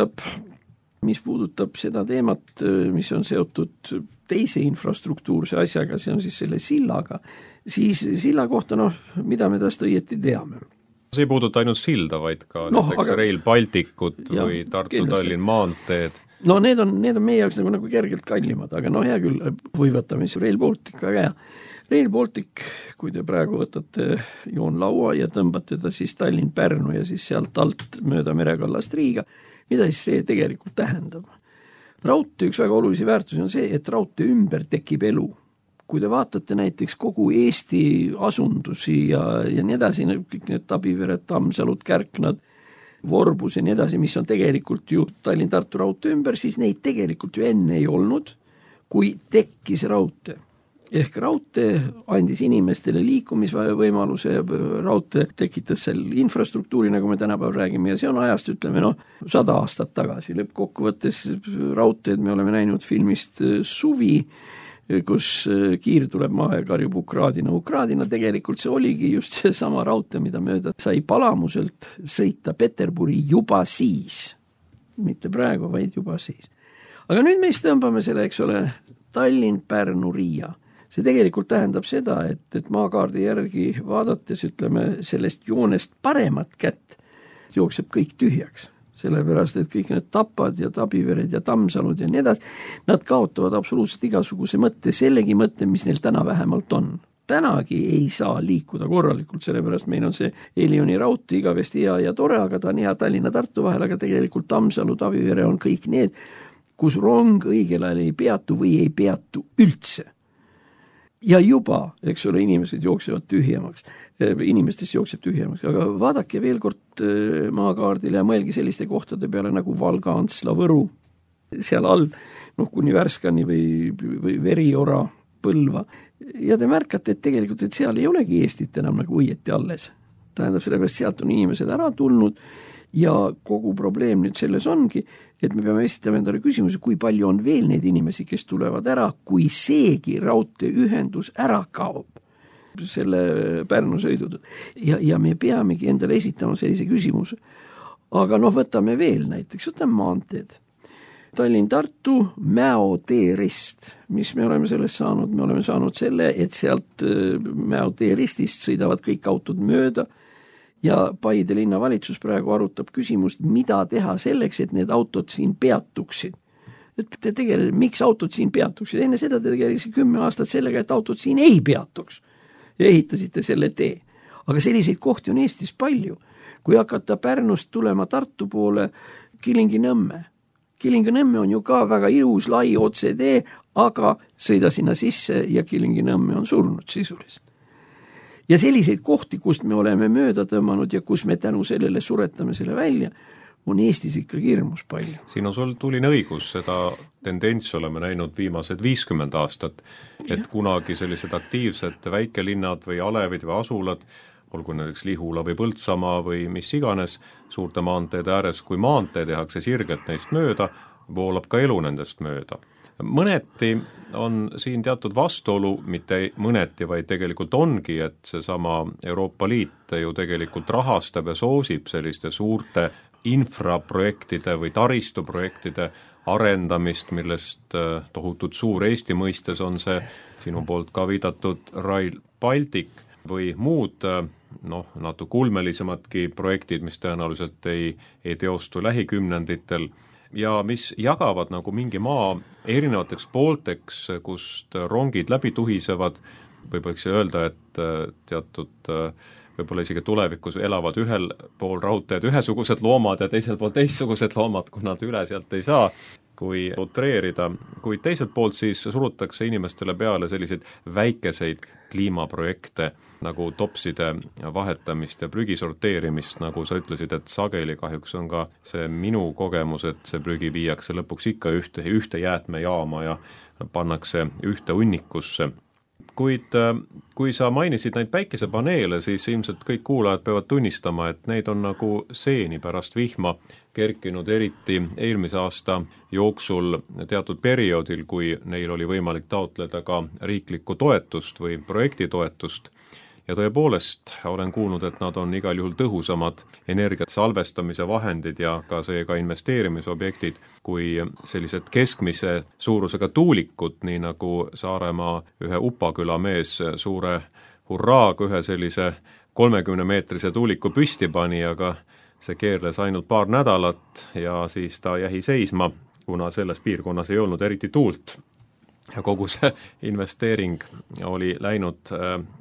puudutab seda teemat, mis on seotud teise infrastruktuurse asjaga, see on siis selle sillaga, siis silla kohta, mida me tast õieti teame. See ei puuduta ainult silda, vaid ka näiteks Rail Balticut või Tartu-Tallinn maanteed. No need on meie jaoks nagu kergelt kallimad, aga hea küll, või võtame siis Rail Baltic, aga hea. Rail Baltic, kui te praegu võtate joonlaua ja tõmbate ta siis Tallinn-Pärnu ja siis sealt alt mööda Merekallast Riiga, mida siis see tegelikult tähendab? Raudtee üks väga olulisi väärtusi on see, et raudtee ümber tekib elu. Kui te vaatate näiteks kogu Eesti asundusi ja nii edasi, kõik need Tabivered, Tammsalud, Kärknad, Vorbus ja nii edasi, mis on tegelikult ju Tallinn-Tartu raudtee ümber, siis neid tegelikult ju enne ei olnud, kui tekkis raudtee. Ehk raudtee andis inimestele liikumisvõimaluse, raudtee tekitas seal infrastruktuuri, nagu me tänapäeval räägime, ja see on ajast, 100 aastat tagasi. Lõppkokkuvõttes raudteed me oleme näinud filmist Suvi, kus kiir tuleb maha ja karjub Ukraadina. Tegelikult see oligi just see sama raudtee, mida mööda sai Palamuselt sõita Peterburi juba siis. Mitte praegu, vaid juba siis. Aga nüüd meist tõmbame selle, eks ole, Tallinn-Pärnu-Riia. See tegelikult tähendab seda, et maakaardi järgi vaadates, sellest joonest paremat kätt jookseb kõik tühjaks. Sellepärast, et kõik need Tapad ja Tabivered ja Tammsalud ja nii edasi, nad kaotavad absoluutselt igasuguse mõtte, sellegi mõtte, mis neil täna vähemalt on. Tänagi ei saa liikuda korralikult, sellepärast meil on see Elioni raudtee igavesti hea ja tore, aga ta on hea Tallinna-Tartu vahel, aga tegelikult Tammsalu, Tabivere on kõik need, kus rong õigel ajal ei peatu või ei peatu üldse. Ja juba, eks ole, inimestest jookseb tühjemaks, aga vaadake veel kord maakaardile ja mõelge selliste kohtade peale nagu Valga, Antsla, Võru, seal all, kuni Värskani või Veriora, Põlva. Ja te märkate, et tegelikult, et seal ei olegi Eestit enam nagu õieti alles. Tähendab, sellepärast sealt on inimesed ära tulnud ja kogu probleem nüüd selles ongi, et me peame esitama endale küsimuse, kui palju on veel neid inimesi, kes tulevad ära, kui seegi raudteeühendus ära kaob selle Pärnu sõidud. Ja me peamegi endale esitama sellise küsimuse. Aga võtame veel näiteks, võtame maanteed. Tallinn-Tartu Mäo teerist, mis me oleme sellest saanud? Me oleme saanud selle, et sealt Mäo teeristist sõidavad kõik autod mööda ja Paide linnavalitsus praegu arutab küsimust, mida teha selleks, et need autod siin peatuksid. Miks autod siin peatuksid? Enne seda te tegelesite 10 aastat sellega, et autod siin ei peatuks ja ehitasite selle tee. Aga selliseid kohti on Eestis palju. Kui hakata Pärnust tulema Tartu poole, Kilingi-Nõmme on ju ka väga ilus, lai OCD, aga sõida sinna sisse ja Kilingi-Nõmme on surnud sisuliselt. Ja selliseid kohti, kust me oleme mööda tõmmanud ja kus me tänu sellele suretame selle välja, on Eestis ikkagi hirmus palju. Siin on sul tuline õigus, seda tendentsi oleme näinud viimased 50 aastat, et kunagi sellised aktiivsed väikelinnad või alevid või asulad, olgu näiteks Lihula või Põltsamaa või mis iganes, suurte maanteede ääres, kui maantee tehakse sirget neist mööda, voolab ka elu nendest mööda. Mõneti on siin teatud vastuolu, mitte mõneti, vaid tegelikult ongi, et seesama Euroopa Liit ju tegelikult rahastab ja soosib selliste suurte infraprojektide või taristuprojektide arendamist, millest tohutult suur Eesti mõistes on see sinu poolt ka viidatud Rail Baltic. või muud natuke ulmelisemadki projektid, mis tõenäoliselt ei teostu lähikümnenditel ja mis jagavad nagu mingi maa erinevateks poolteks, kust rongid läbi tuhisevad, või võiks öelda, et teatud võib-olla isegi tulevikus elavad ühel pool raudteed ühesugused loomad ja teisel pool teistsugused loomad, kui nad üle sealt ei saa, kui utreerida, kuid teiselt poolt siis surutakse inimestele peale selliseid väikeseid kliimaprojekte, nagu topside vahetamist ja prügi sorteerimist, nagu sa ütlesid, et sageli kahjuks on ka see minu kogemus, et see prügi viiakse lõpuks ikka ühte jäätmejaama ja pannakse ühte hunnikusse. Kuid kui sa mainisid neid päikesepaneele, siis ilmselt kõik kuulajad peavad tunnistama, et neid on nagu seeni pärast vihma kerkinud, eriti eelmise aasta jooksul teatud perioodil, kui neil oli võimalik taotleda ka riiklikku toetust või projektitoetust. Ja tõepoolest olen kuulnud, et nad on igal juhul tõhusamad energiat salvestamise vahendid ja ka seega investeerimisobjektid kui sellised keskmise suurusega tuulikud, nii nagu Saaremaa ühe Upaküla mees suure hurraaga ühe sellise 30-meetrise tuuliku püsti pani, aga see keerles ainult paar nädalat ja siis ta jäi seisma, kuna selles piirkonnas ei olnud eriti tuult. Ja kogu see investeering oli läinud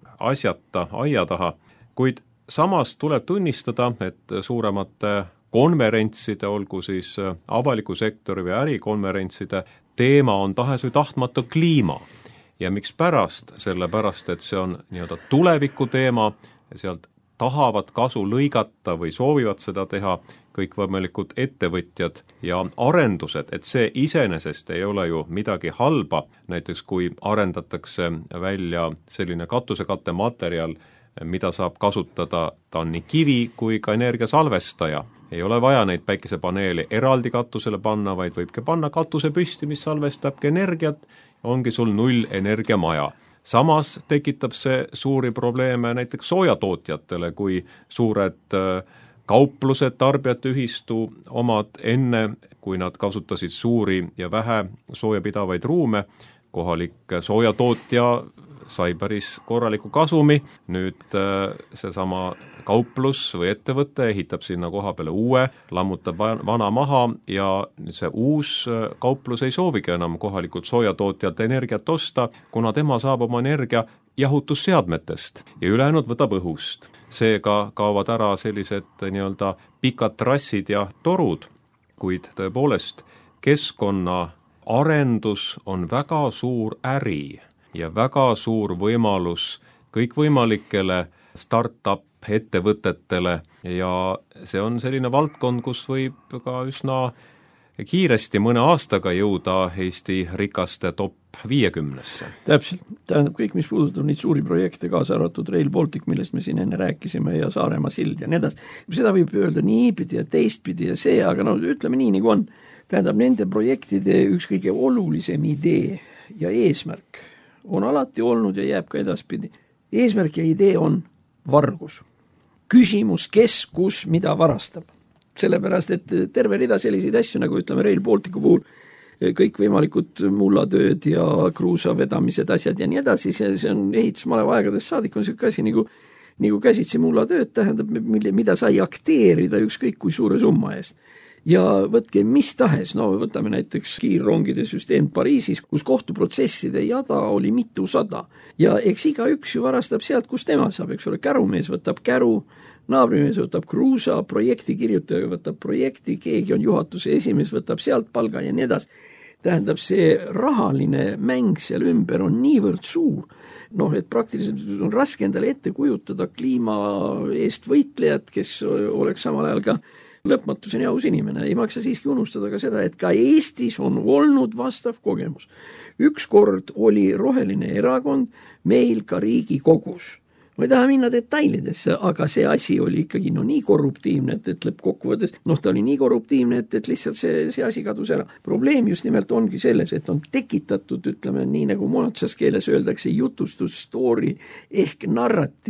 asjata aia taha, kuid samas tuleb tunnistada, et suuremate konverentside, olgu siis avaliku sektori või ärikonverentside teema on tahes või tahtmatu kliima. Ja miks pärast? Sellepärast, et see on nii-öelda tuleviku teema ja sealt tahavad kasu lõigata või soovivad seda teha kõikvõimalikud ettevõtjad ja arendused, et see iseenesest ei ole ju midagi halba, näiteks kui arendatakse välja selline katusekatte materjal, mida saab kasutada, ta on nii kivi kui ka energiasalvestaja. Ei ole vaja neid päikesepaneeli eraldi katusele panna, vaid võibki panna katuse püsti, mis salvestabki energiat, ongi sul null energiamaja. Samas tekitab see suuri probleeme näiteks soojatootjatele, kui suured kauplused, tarbijate ühistu omad enne, kui nad kasutasid suuri ja vähe soojapidavaid ruume, kohalik soojatootja sai päris korraliku kasumi, nüüd seesama kauplus või ettevõte ehitab sinna koha peale uue, lammutab vana maha ja see uus kauplus ei soovigi enam kohalikult soojatootjalt energiat osta, kuna tema saab oma energia jahutusseadmetest ja ülejäänud võtab õhust. Seega kaovad ära sellised nii-öelda pikad trassid ja torud, kuid tõepoolest keskkonna arendus on väga suur äri ja väga suur võimalus kõikvõimalikele start-up ettevõtetele ja see on selline valdkond, kus võib ka üsna kiiresti mõne aastaga jõuda Eesti rikaste top 50-sse. Täpselt, tähendab kõik, mis puudutab neid suuri projekte, kaasa arvatud Rail Baltic, millest me siin enne rääkisime ja Saaremaa sild ja nii edasi. Seda võib öelda niipidi ja teistpidi ja see, aga ütleme nii, nagu on. Tähendab, nende projektide üks kõige olulisem idee ja eesmärk on alati olnud ja jääb ka edaspidi. Eesmärk ja idee on vargus. Küsimus, kes, kus, mida varastab. Sellepärast, et terve rida selliseid asju, nagu ütleme Rail Balticu puhul, kõikvõimalikud mullatööd ja kruusa vedamised, asjad ja nii edasi, see on ehitusmaleva aegadest saadik, on selline asi nagu käsitsi mullatööd, tähendab, mida sai akteerida ükskõik kui suure summa eest. Ja võtke mis tahes, võtame näiteks kiirrongide süsteem Pariisis, kus kohtuprotsesside jada oli mitusada. Ja eks igaüks ju varastab sealt, kus tema saab, eks ole, kärumees võtab käru, naabrimees võtab kruusa, projekti kirjutaja võtab projekti, keegi on juhatuse esimees, võtab sealt palga ja nii edasi. Tähendab, see rahaline mäng seal ümber on niivõrd suur, et praktiliselt on raske endale ette kujutada kliima eest võitlejat, kes oleks samal ajal ka lõpmatuseni aus inimene. Ei maksa siiski unustada ka seda, et ka Eestis on olnud vastav kogemus. Ükskord oli roheline erakond meil ka Riigikogus. Ma ei taha minna detailidesse, aga see asi oli ikkagi nii korruptiivne, et lõppkokkuvõttes, ta oli nii korruptiivne, et lihtsalt see asi kadus ära. Probleem just nimelt ongi selles, et on tekitatud, ütleme nii nagu monatsas keeles öeldakse, jutustusstory ehk narratiiv.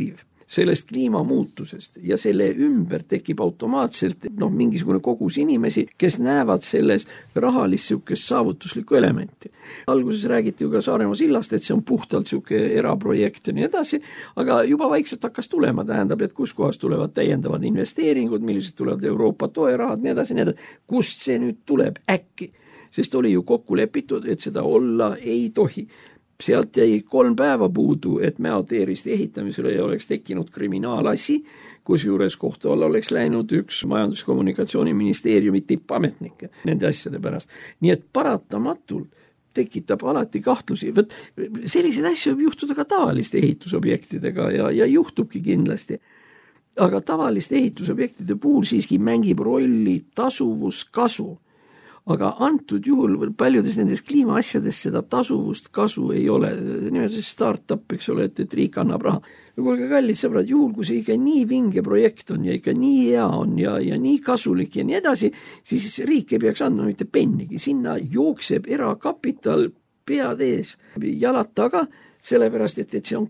sellest kliimamuutusest ja selle ümber tekib automaatselt mingisugune kogus inimesi, kes näevad selles rahalist sihukest saavutuslikku elementi. Alguses räägiti ju ka Saaremaa sillast, et see on puhtalt sihuke eraprojekt ja nii edasi, aga juba vaikselt hakkas tulema, tähendab, et kus kohas tulevad täiendavad investeeringud, millised tulevad Euroopa toerahad, nii edasi, kust see nüüd tuleb äkki, sest oli ju kokku lepitud, et seda olla ei tohi. Sealt jäi 3 päeva puudu, et Mäoteeriste ehitamisele ei oleks tekkinud kriminaalasi, kus juures kohtu alla oleks läinud üks Majandus- ja Kommunikatsiooniministeeriumi tippametnikke nende asjade pärast. Nii et paratamatult tekitab alati kahtlusi. Selliseid asju võib juhtuda ka tavaliste ehitusobjektidega ja juhtubki kindlasti. Aga tavaliste ehitusobjektide puhul siiski mängib rolli tasuvuskasu. Aga antud juhul paljudes nendes kliimaasjades seda tasuvust kasu ei ole. Nimelt see startup, eks ole, et riik annab raha. Kuulge kallid sõbrad, juhul kui see ikka nii vinge projekt on ja ikka nii hea on ja nii kasulik ja nii edasi, siis riik ei peaks andma mitte pennigi. Sinna jookseb erakapital pead ees, jalad taga, sellepärast et see on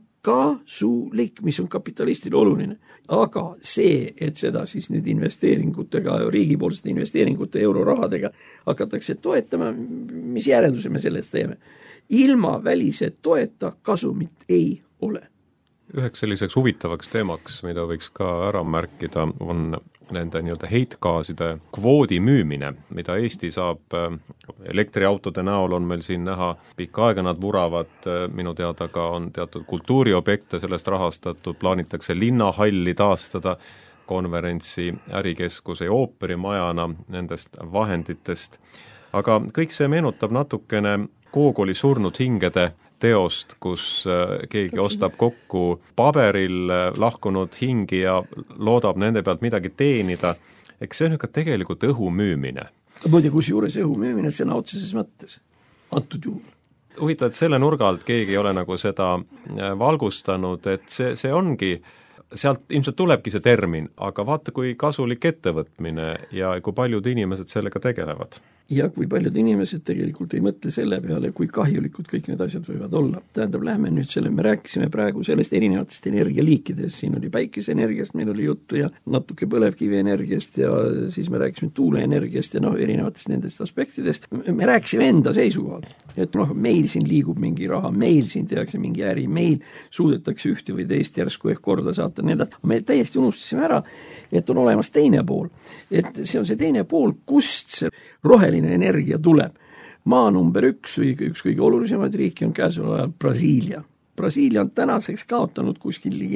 kasulik, mis on kapitalistile oluline. Aga see, et seda siis nüüd investeeringutega, riigipoolsete investeeringute eurorahadega hakatakse toetama, mis järelduse me sellest teeme? Ilma välise toeta kasumit ei ole. Üheks selliseks huvitavaks teemaks, mida võiks ka ära märkida, on nende nii-öelda heitgaaside kvoodi müümine, mida Eesti saab elektriautode näol on meil siin näha, pikka aega nad vuravad, minu teada ka on teatud kultuuriobjekte sellest rahastatud, plaanitakse linnahalli taastada, konverentsi, ärikeskuse ja ooperimajana nendest vahenditest. Aga kõik see meenutab natukene Gogoli surnud hingede teost, kus keegi ostab kokku paberil lahkunud hingi ja loodab nende pealt midagi teenida. Eks see on ka tegelikult õhu müümine. Muide, kus juures õhu müümine sõna otseses mõttes, antud juhul. Huvitav, et selle nurga alt keegi ei ole nagu seda valgustanud, et see ongi, sealt ilmselt tulebki see termin, aga vaata, kui kasulik ettevõtmine ja kui paljud inimesed sellega tegelevad. Ja kui paljud inimesed tegelikult ei mõtle selle peale, kui kahjulikud kõik need asjad võivad olla. Tähendab, lähme nüüd me rääkisime praegu sellest erinevatest energialiikidest, siin oli päikeseenergiast, meil oli juttu ja natuke põlevkivienergiast ja siis me rääkisime tuuleenergiast ja erinevatest nendest aspektidest. Me rääkisime enda seisukohal, et meil siin liigub mingi raha, meil siin tehakse mingi äri, meil suudetakse ühte või teist järsku ehk korda saata, nii edasi. Me täiesti unustasime ära, et on olemas teine pool, et see on see teine pool, kust see roheline energia tuleb. Maa number 1 või üks kõige olulisemaid riiki on käesoleval ajal Brasiilia. Brasiilia on tänaseks kaotanud kuskil ligi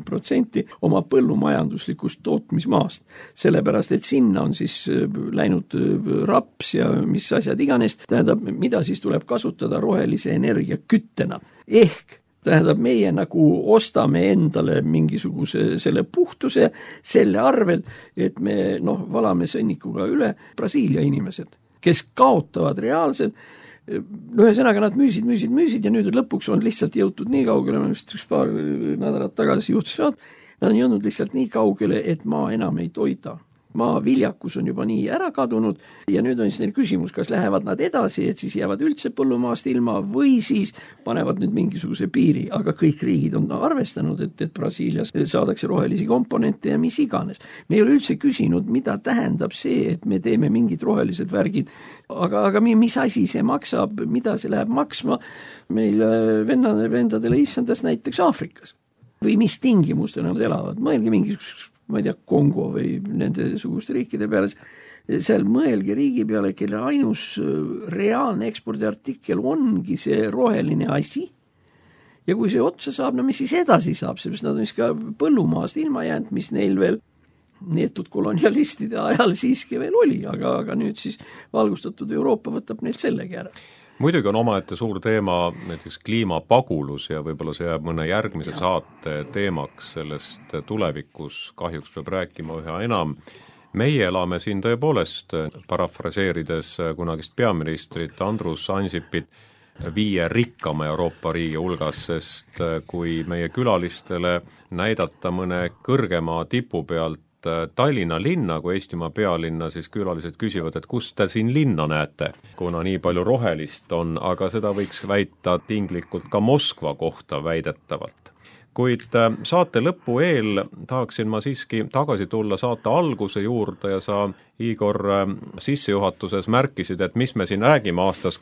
40% oma põllumajanduslikust tootmismaast, sellepärast et sinna on siis läinud raps ja mis asjad iganes, tähendab, mida siis tuleb kasutada rohelise energia küttena. Ehk tähendab, meie nagu ostame endale mingisuguse selle puhtuse selle arvel, et me valame sõnnikuga üle Brasiilia inimesed, kes kaotavad reaalselt. Ühesõnaga nad müüsid ja nüüd lõpuks on lihtsalt jõutud nii kaugele, ma just üks paar nädalat tagasi juhtusid, nad on jõudnud lihtsalt nii kaugele, et maa enam ei toida. Maa viljakus on juba nii ära kadunud ja nüüd on siis neil küsimus, kas lähevad nad edasi, et siis jäävad üldse põllumaast ilma või siis panevad nüüd mingisuguse piiri, aga kõik riigid on arvestanud, et Brasiilias saadakse rohelisi komponente ja mis iganes. Me ei ole üldse küsinud, mida tähendab see, et me teeme mingid rohelised värgid, aga mis asi see maksab, mida see läheb maksma meil vendadele issandas näiteks Aafrikas või mis tingimustel nad elavad, mõelge mingisuguseks ma ei tea, Kongo või nende suguste riikide peale, seal mõelge riigi peale, kelle ainus reaalne ekspordiartikkel ongi see roheline asi. Ja kui see otsa saab, mis siis edasi saab, sest nad on siis ka põllumaast ilma jäänud, mis neil veel neetud kolonialistide ajal siiski veel oli, aga nüüd siis valgustatud Euroopa võtab neilt sellegi ära. Muidugi on omaette suur teema näiteks kliimapagulus ja võib-olla see jääb mõne järgmise saate teemaks, sellest tulevikus kahjuks peab rääkima üha enam. Meie elame siin tõepoolest, parafraseerides kunagist peaministrit Andrus Ansipit, 5 rikkama Euroopa riigi hulgas, sest kui meie külalistele näidata mõne kõrgema tipu pealt Tallinna linna kui Eestimaa pealinna, siis külalised küsivad, et kust te siin linna näete, kuna nii palju rohelist on, aga seda võiks väita tinglikult ka Moskva kohta väidetavalt. kuid saate lõpu eel tahaksin ma siiski tagasi tulla saate alguse juurde ja sa, Igor, sissejuhatuses märkisid, et mis me siin räägime aastast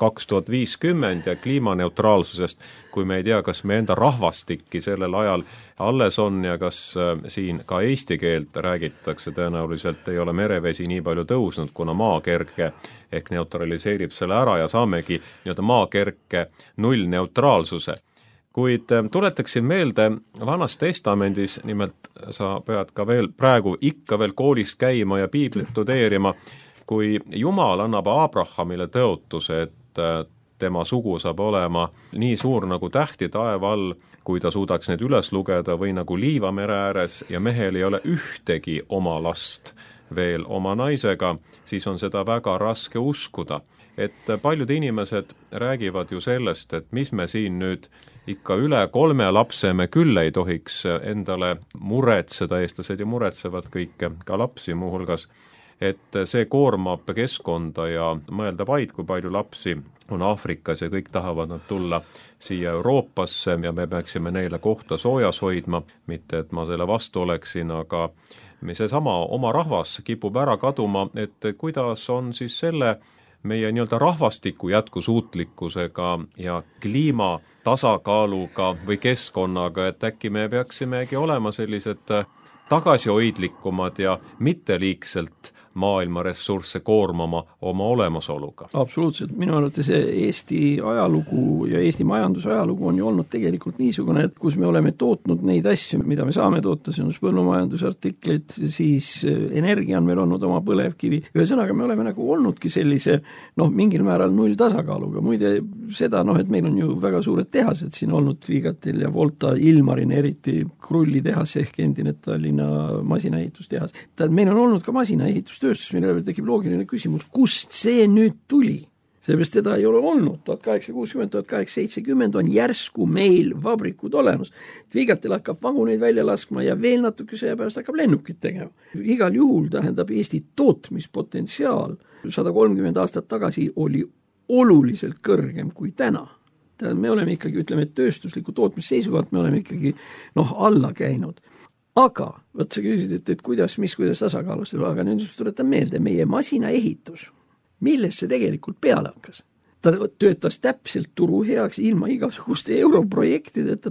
2050 ja kliimaneutraalsusest, kui me ei tea, kas me enda rahvastikki sellel ajal alles on ja kas siin ka eesti keelt räägitakse, tõenäoliselt ei ole merevesi nii palju tõusnud, kuna maakerke ehk neutraliseerib selle ära ja saamegi nii-öelda maakerke nullneutraalsuse. Kuid tuletaksin meelde Vanas Testamendis, nimelt sa pead ka veel praegu ikka veel koolis käima ja piiblit tudeerima, kui Jumal annab Abrahamile tõotuse, et tema sugu saab olema nii suur nagu tähti taeva all, kui ta suudaks need üles lugeda või nagu liiva mere ääres ja mehel ei ole ühtegi oma last veel oma naisega, siis on seda väga raske uskuda. Et paljud inimesed räägivad ju sellest, et mis me siin nüüd ikka üle 3 lapse me küll ei tohiks endale muretseda, eestlased ju muretsevad kõike, ka lapsi muuhulgas, et see koormab keskkonda ja mõelda vaid, kui palju lapsi on Aafrikas ja kõik tahavad nad tulla siia Euroopasse ja me peaksime neile kohta soojas hoidma, mitte et ma selle vastu oleksin, aga seesama oma rahvas kipub ära kaduma, et kuidas on siis selle meie nii-öelda rahvastiku jätkusuutlikkusega ja kliima tasakaaluga või keskkonnaga, et äkki me peaksimegi olema sellised tagasihoidlikumad ja mitteliigselt maailma ressursse koormama oma olemasoluga. Absoluutselt, minu arvates Eesti ajalugu ja Eesti majandusajalugu on ju olnud tegelikult niisugune, et kus me oleme tootnud neid asju, mida me saame toota, see on põllumajandusartiklid, siis energia on meil olnud oma põlevkivi, ühesõnaga me oleme nagu olnudki sellise mingil määral nulltasakaaluga, muide seda, et meil on ju väga suured tehased siin olnud Viigatil ja Volta, Ilmarin, eriti krullitehas ehk endine Tallinna masinaehitustehas. Meil on olnud ka masinaehitustööstus, mille tekib loogiline küsimus, kust see nüüd tuli? Seepärast teda ei ole olnud, 1860, 1870 on järsku meil vabrikud olemas. Viigatil hakkab vaguneid välja laskma ja veel natuke sõja pärast hakkab lennukit tegema. Igal juhul tähendab Eesti tootmispotentsiaal 130 aastat tagasi oli oluliselt kõrgem kui täna. Me oleme ikkagi, ütleme, tööstusliku tootmisseisukohalt me oleme ikkagi alla käinud. Aga, võt sa küsisid, et kuidas tasakaalustada, aga nüüd tuletan meelde, meie masinaehitus, millest see tegelikult peale hakkas. Ta töötas täpselt turu heaks ilma igasuguste europrojektideta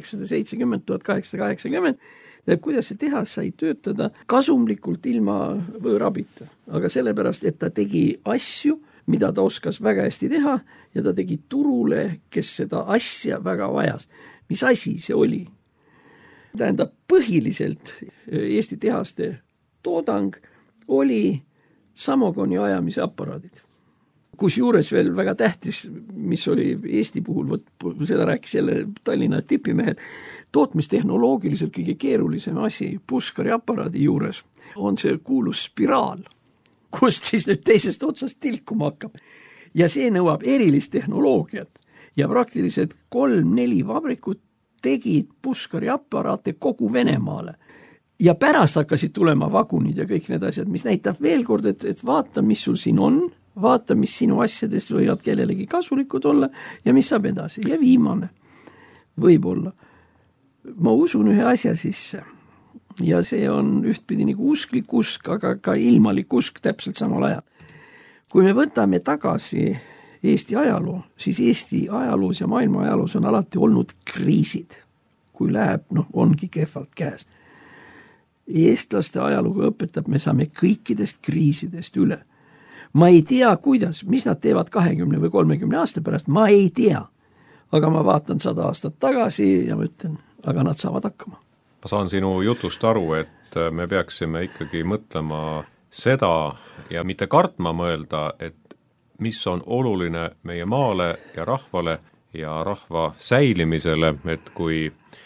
1870, 1880, kuidas see tehas sai töötada kasumlikult ilma võõrabita, aga sellepärast, et ta tegi asju, mida ta oskas väga hästi teha ja ta tegi turule, kes seda asja väga vajas. Mis asi see oli? Tähendab, põhiliselt Eesti tehaste toodang oli samogoni ajamise aparaadid. Kusjuures veel väga tähtis, mis oli Eesti puhul, seda rääkis jälle Tallinna tipimehed, tootmistehnoloogiliselt kõige keerulisem asi puskari aparaadi juures on see kuulus spiraal, kust siis nüüd teisest otsast tilkuma hakkab. Ja see nõuab erilist tehnoloogiat ja praktiliselt 3-4 vabrikut tegid puskari aparaate kogu Venemaale. Ja pärast hakkasid tulema vagunid ja kõik need asjad, mis näitab veel kord, et vaata, mis sul siin on, vaata, mis sinu asjadest võivad kellelegi kasulikud olla ja mis saab edasi. Ja viimane, võib-olla, ma usun ühe asja sisse ja see on ühtpidi nagu usklik usk, aga ka ilmalik usk täpselt samal ajal. Kui me võtame tagasi Eesti ajaloo, siis Eesti ajaloos ja maailma ajaloos on alati olnud kriisid, kui läheb, ongi kehvalt käes. Eestlaste ajalugu õpetab, me saame kõikidest kriisidest üle. Ma ei tea, kuidas, mis nad teevad 20 või 30 aasta pärast, ma ei tea. Aga ma vaatan 100 aastat tagasi ja mõtlen, aga nad saavad hakkama. Ma saan sinu jutust aru, et me peaksime ikkagi mõtlema seda ja mitte kartma mõelda, et mis on oluline meie maale ja rahva säilimisele, et kui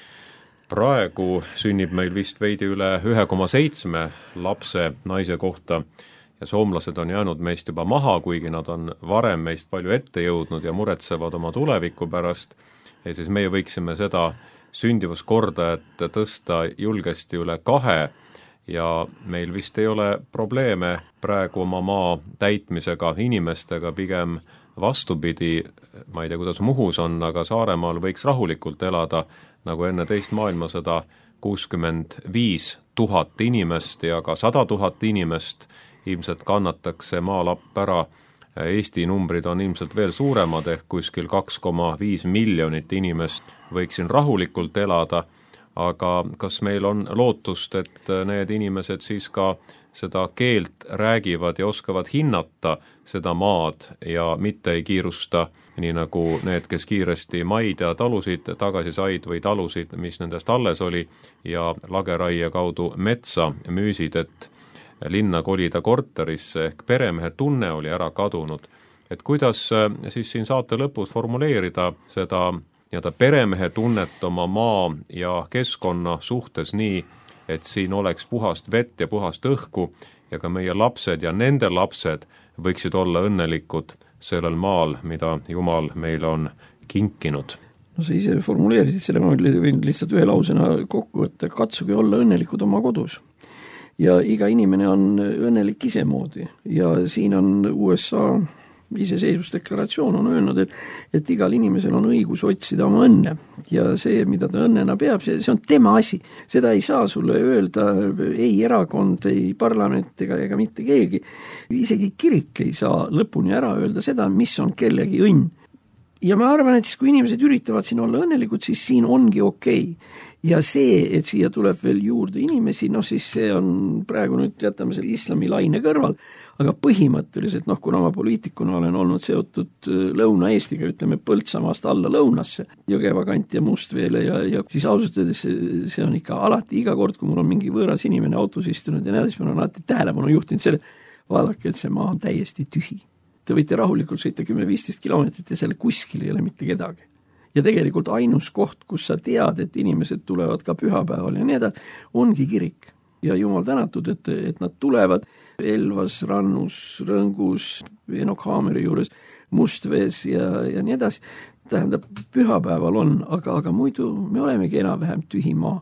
praegu sünnib meil vist veidi üle 1,7 lapse naise kohta ja soomlased on jäänud meist juba maha, kuigi nad on varem meist palju ette jõudnud ja muretsevad oma tuleviku pärast, ja siis meie võiksime seda sündivuskordajat tõsta julgesti üle 2 ja meil vist ei ole probleeme praegu oma maa täitmisega inimestega, pigem vastupidi, ma ei tea, kuidas Muhus on, aga Saaremaal võiks rahulikult elada nagu enne teist maailmasõda 65 000 inimest ja ka 100 000 inimest ilmselt kannatakse maalapp ära. Eesti numbrid on ilmselt veel suuremad, ehk kuskil 2,5 miljonit inimest võiks siin rahulikult elada, aga kas meil on lootust, et need inimesed siis ka seda keelt räägivad ja oskavad hinnata seda maad ja mitte ei kiirusta, nii nagu need, kes kiiresti maid ja talusid tagasi said või talusid, mis nendest alles oli, ja lageraie kaudu metsa müüsid, et linna kolida korterisse, ehk peremehe tunne oli ära kadunud. Et kuidas siis siin saate lõpus formuleerida seda nii-öelda peremehe tunnet oma maa ja keskkonna suhtes nii, et siin oleks puhast vett ja puhast õhku ja ka meie lapsed ja nende lapsed võiksid olla õnnelikud sellel maal, mida Jumal meile on kinkinud. No sa ise formuleerisid selle, ma võin lihtsalt ühe lausena kokku võtta, katsuge olla õnnelikud oma kodus. Ja iga inimene on õnnelik isemoodi ja siin on USA iseseisvusdeklaratsioon on öelnud, et igal inimesel on õigus otsida oma õnne ja see, mida ta õnnena peab, see on tema asi. Seda ei saa sulle öelda ei erakond, ei parlament ega mitte keegi. Isegi kirik ei saa lõpuni ära öelda seda, mis on kellegi õnn. Ja ma arvan, et siis, kui inimesed üritavad siin olla õnnelikud, siis siin ongi okei. Ja see, et siia tuleb veel juurde inimesi, siis see on praegu nüüd jätame selle islami laine kõrval, aga põhimõtteliselt, kuna ma poliitikuna olen olnud seotud Lõuna-Eestiga, ütleme Põltsamaast alla lõunasse, Jõgeva kanti ja Mustveele ja siis ausalt öeldes see on ikka alati iga kord, kui mul on mingi võõras inimene autos istunud ja näedes, ma olen alati tähelepanu juhtinud selle, vaadake, et see maa on täiesti tühi. Te võite rahulikult sõita 10-15 kilomeetrit ja selle kuskil ei ole mitte kedagi. Ja tegelikult ainus koht, kus sa tead, et inimesed tulevad ka pühapäeval ja nii edasi, ongi kirik. Ja Jumal tänatud, et nad tulevad Elvas, Rannus, Rõngus, Enokhaameri juures, Mustvees ja nii edasi. Tähendab, pühapäeval on, aga muidu me olemegi enam-vähem tühi maa.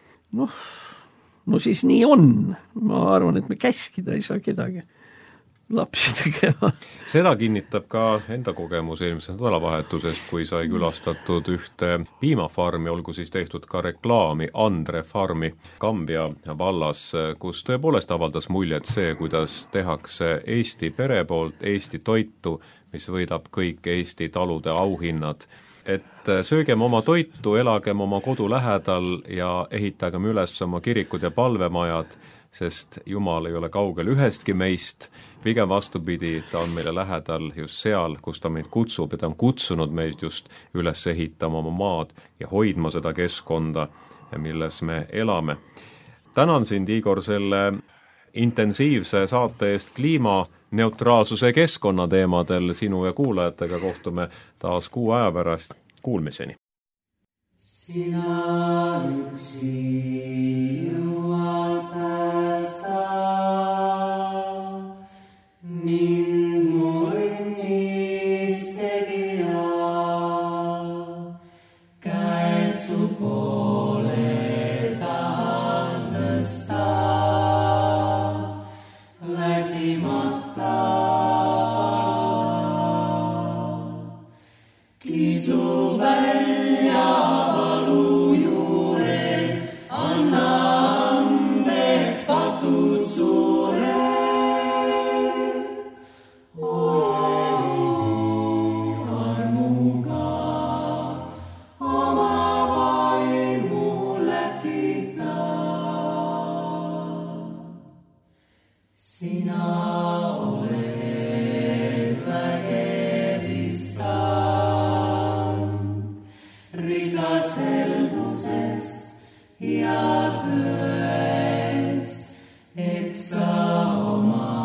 No siis nii on. Ma arvan, et me käskida ei saa kedagi lapsi tegema. Seda kinnitab ka enda kogemus eelmise nädalavahetusest, kui sai külastatud ühte piimafarmi, olgu siis tehtud ka reklaami Andre farmi Kambja vallas, kus tõepoolest avaldas muljet see, kuidas tehakse Eesti pere poolt Eesti toitu, mis võidab kõik Eesti talude auhinnad. Et söögem oma toitu, elagem oma kodu lähedal ja ehitagem üles oma kirikud ja palvemajad, sest Jumal ei ole kaugel ühestki meist, pigem vastupidi, ta on meile lähedal just seal, kus ta meid kutsub ja ta on kutsunud meid just üles ehitama oma maad ja hoidma seda keskkonda, milles me elame. Tänan sind, Igor, selle intensiivse saate eest kliimaneutraalsuse keskkonnateemadel. Sinu ja kuulajatega kohtume taas kuu aja pärast. Kuulmiseni! Sina üksi jõuad päästa mind mu õnnis tegija, käed su poole tahan tõsta, väsimata kisu välja valu juure, anna andeks patud suure. Ja tõest, eks sa oma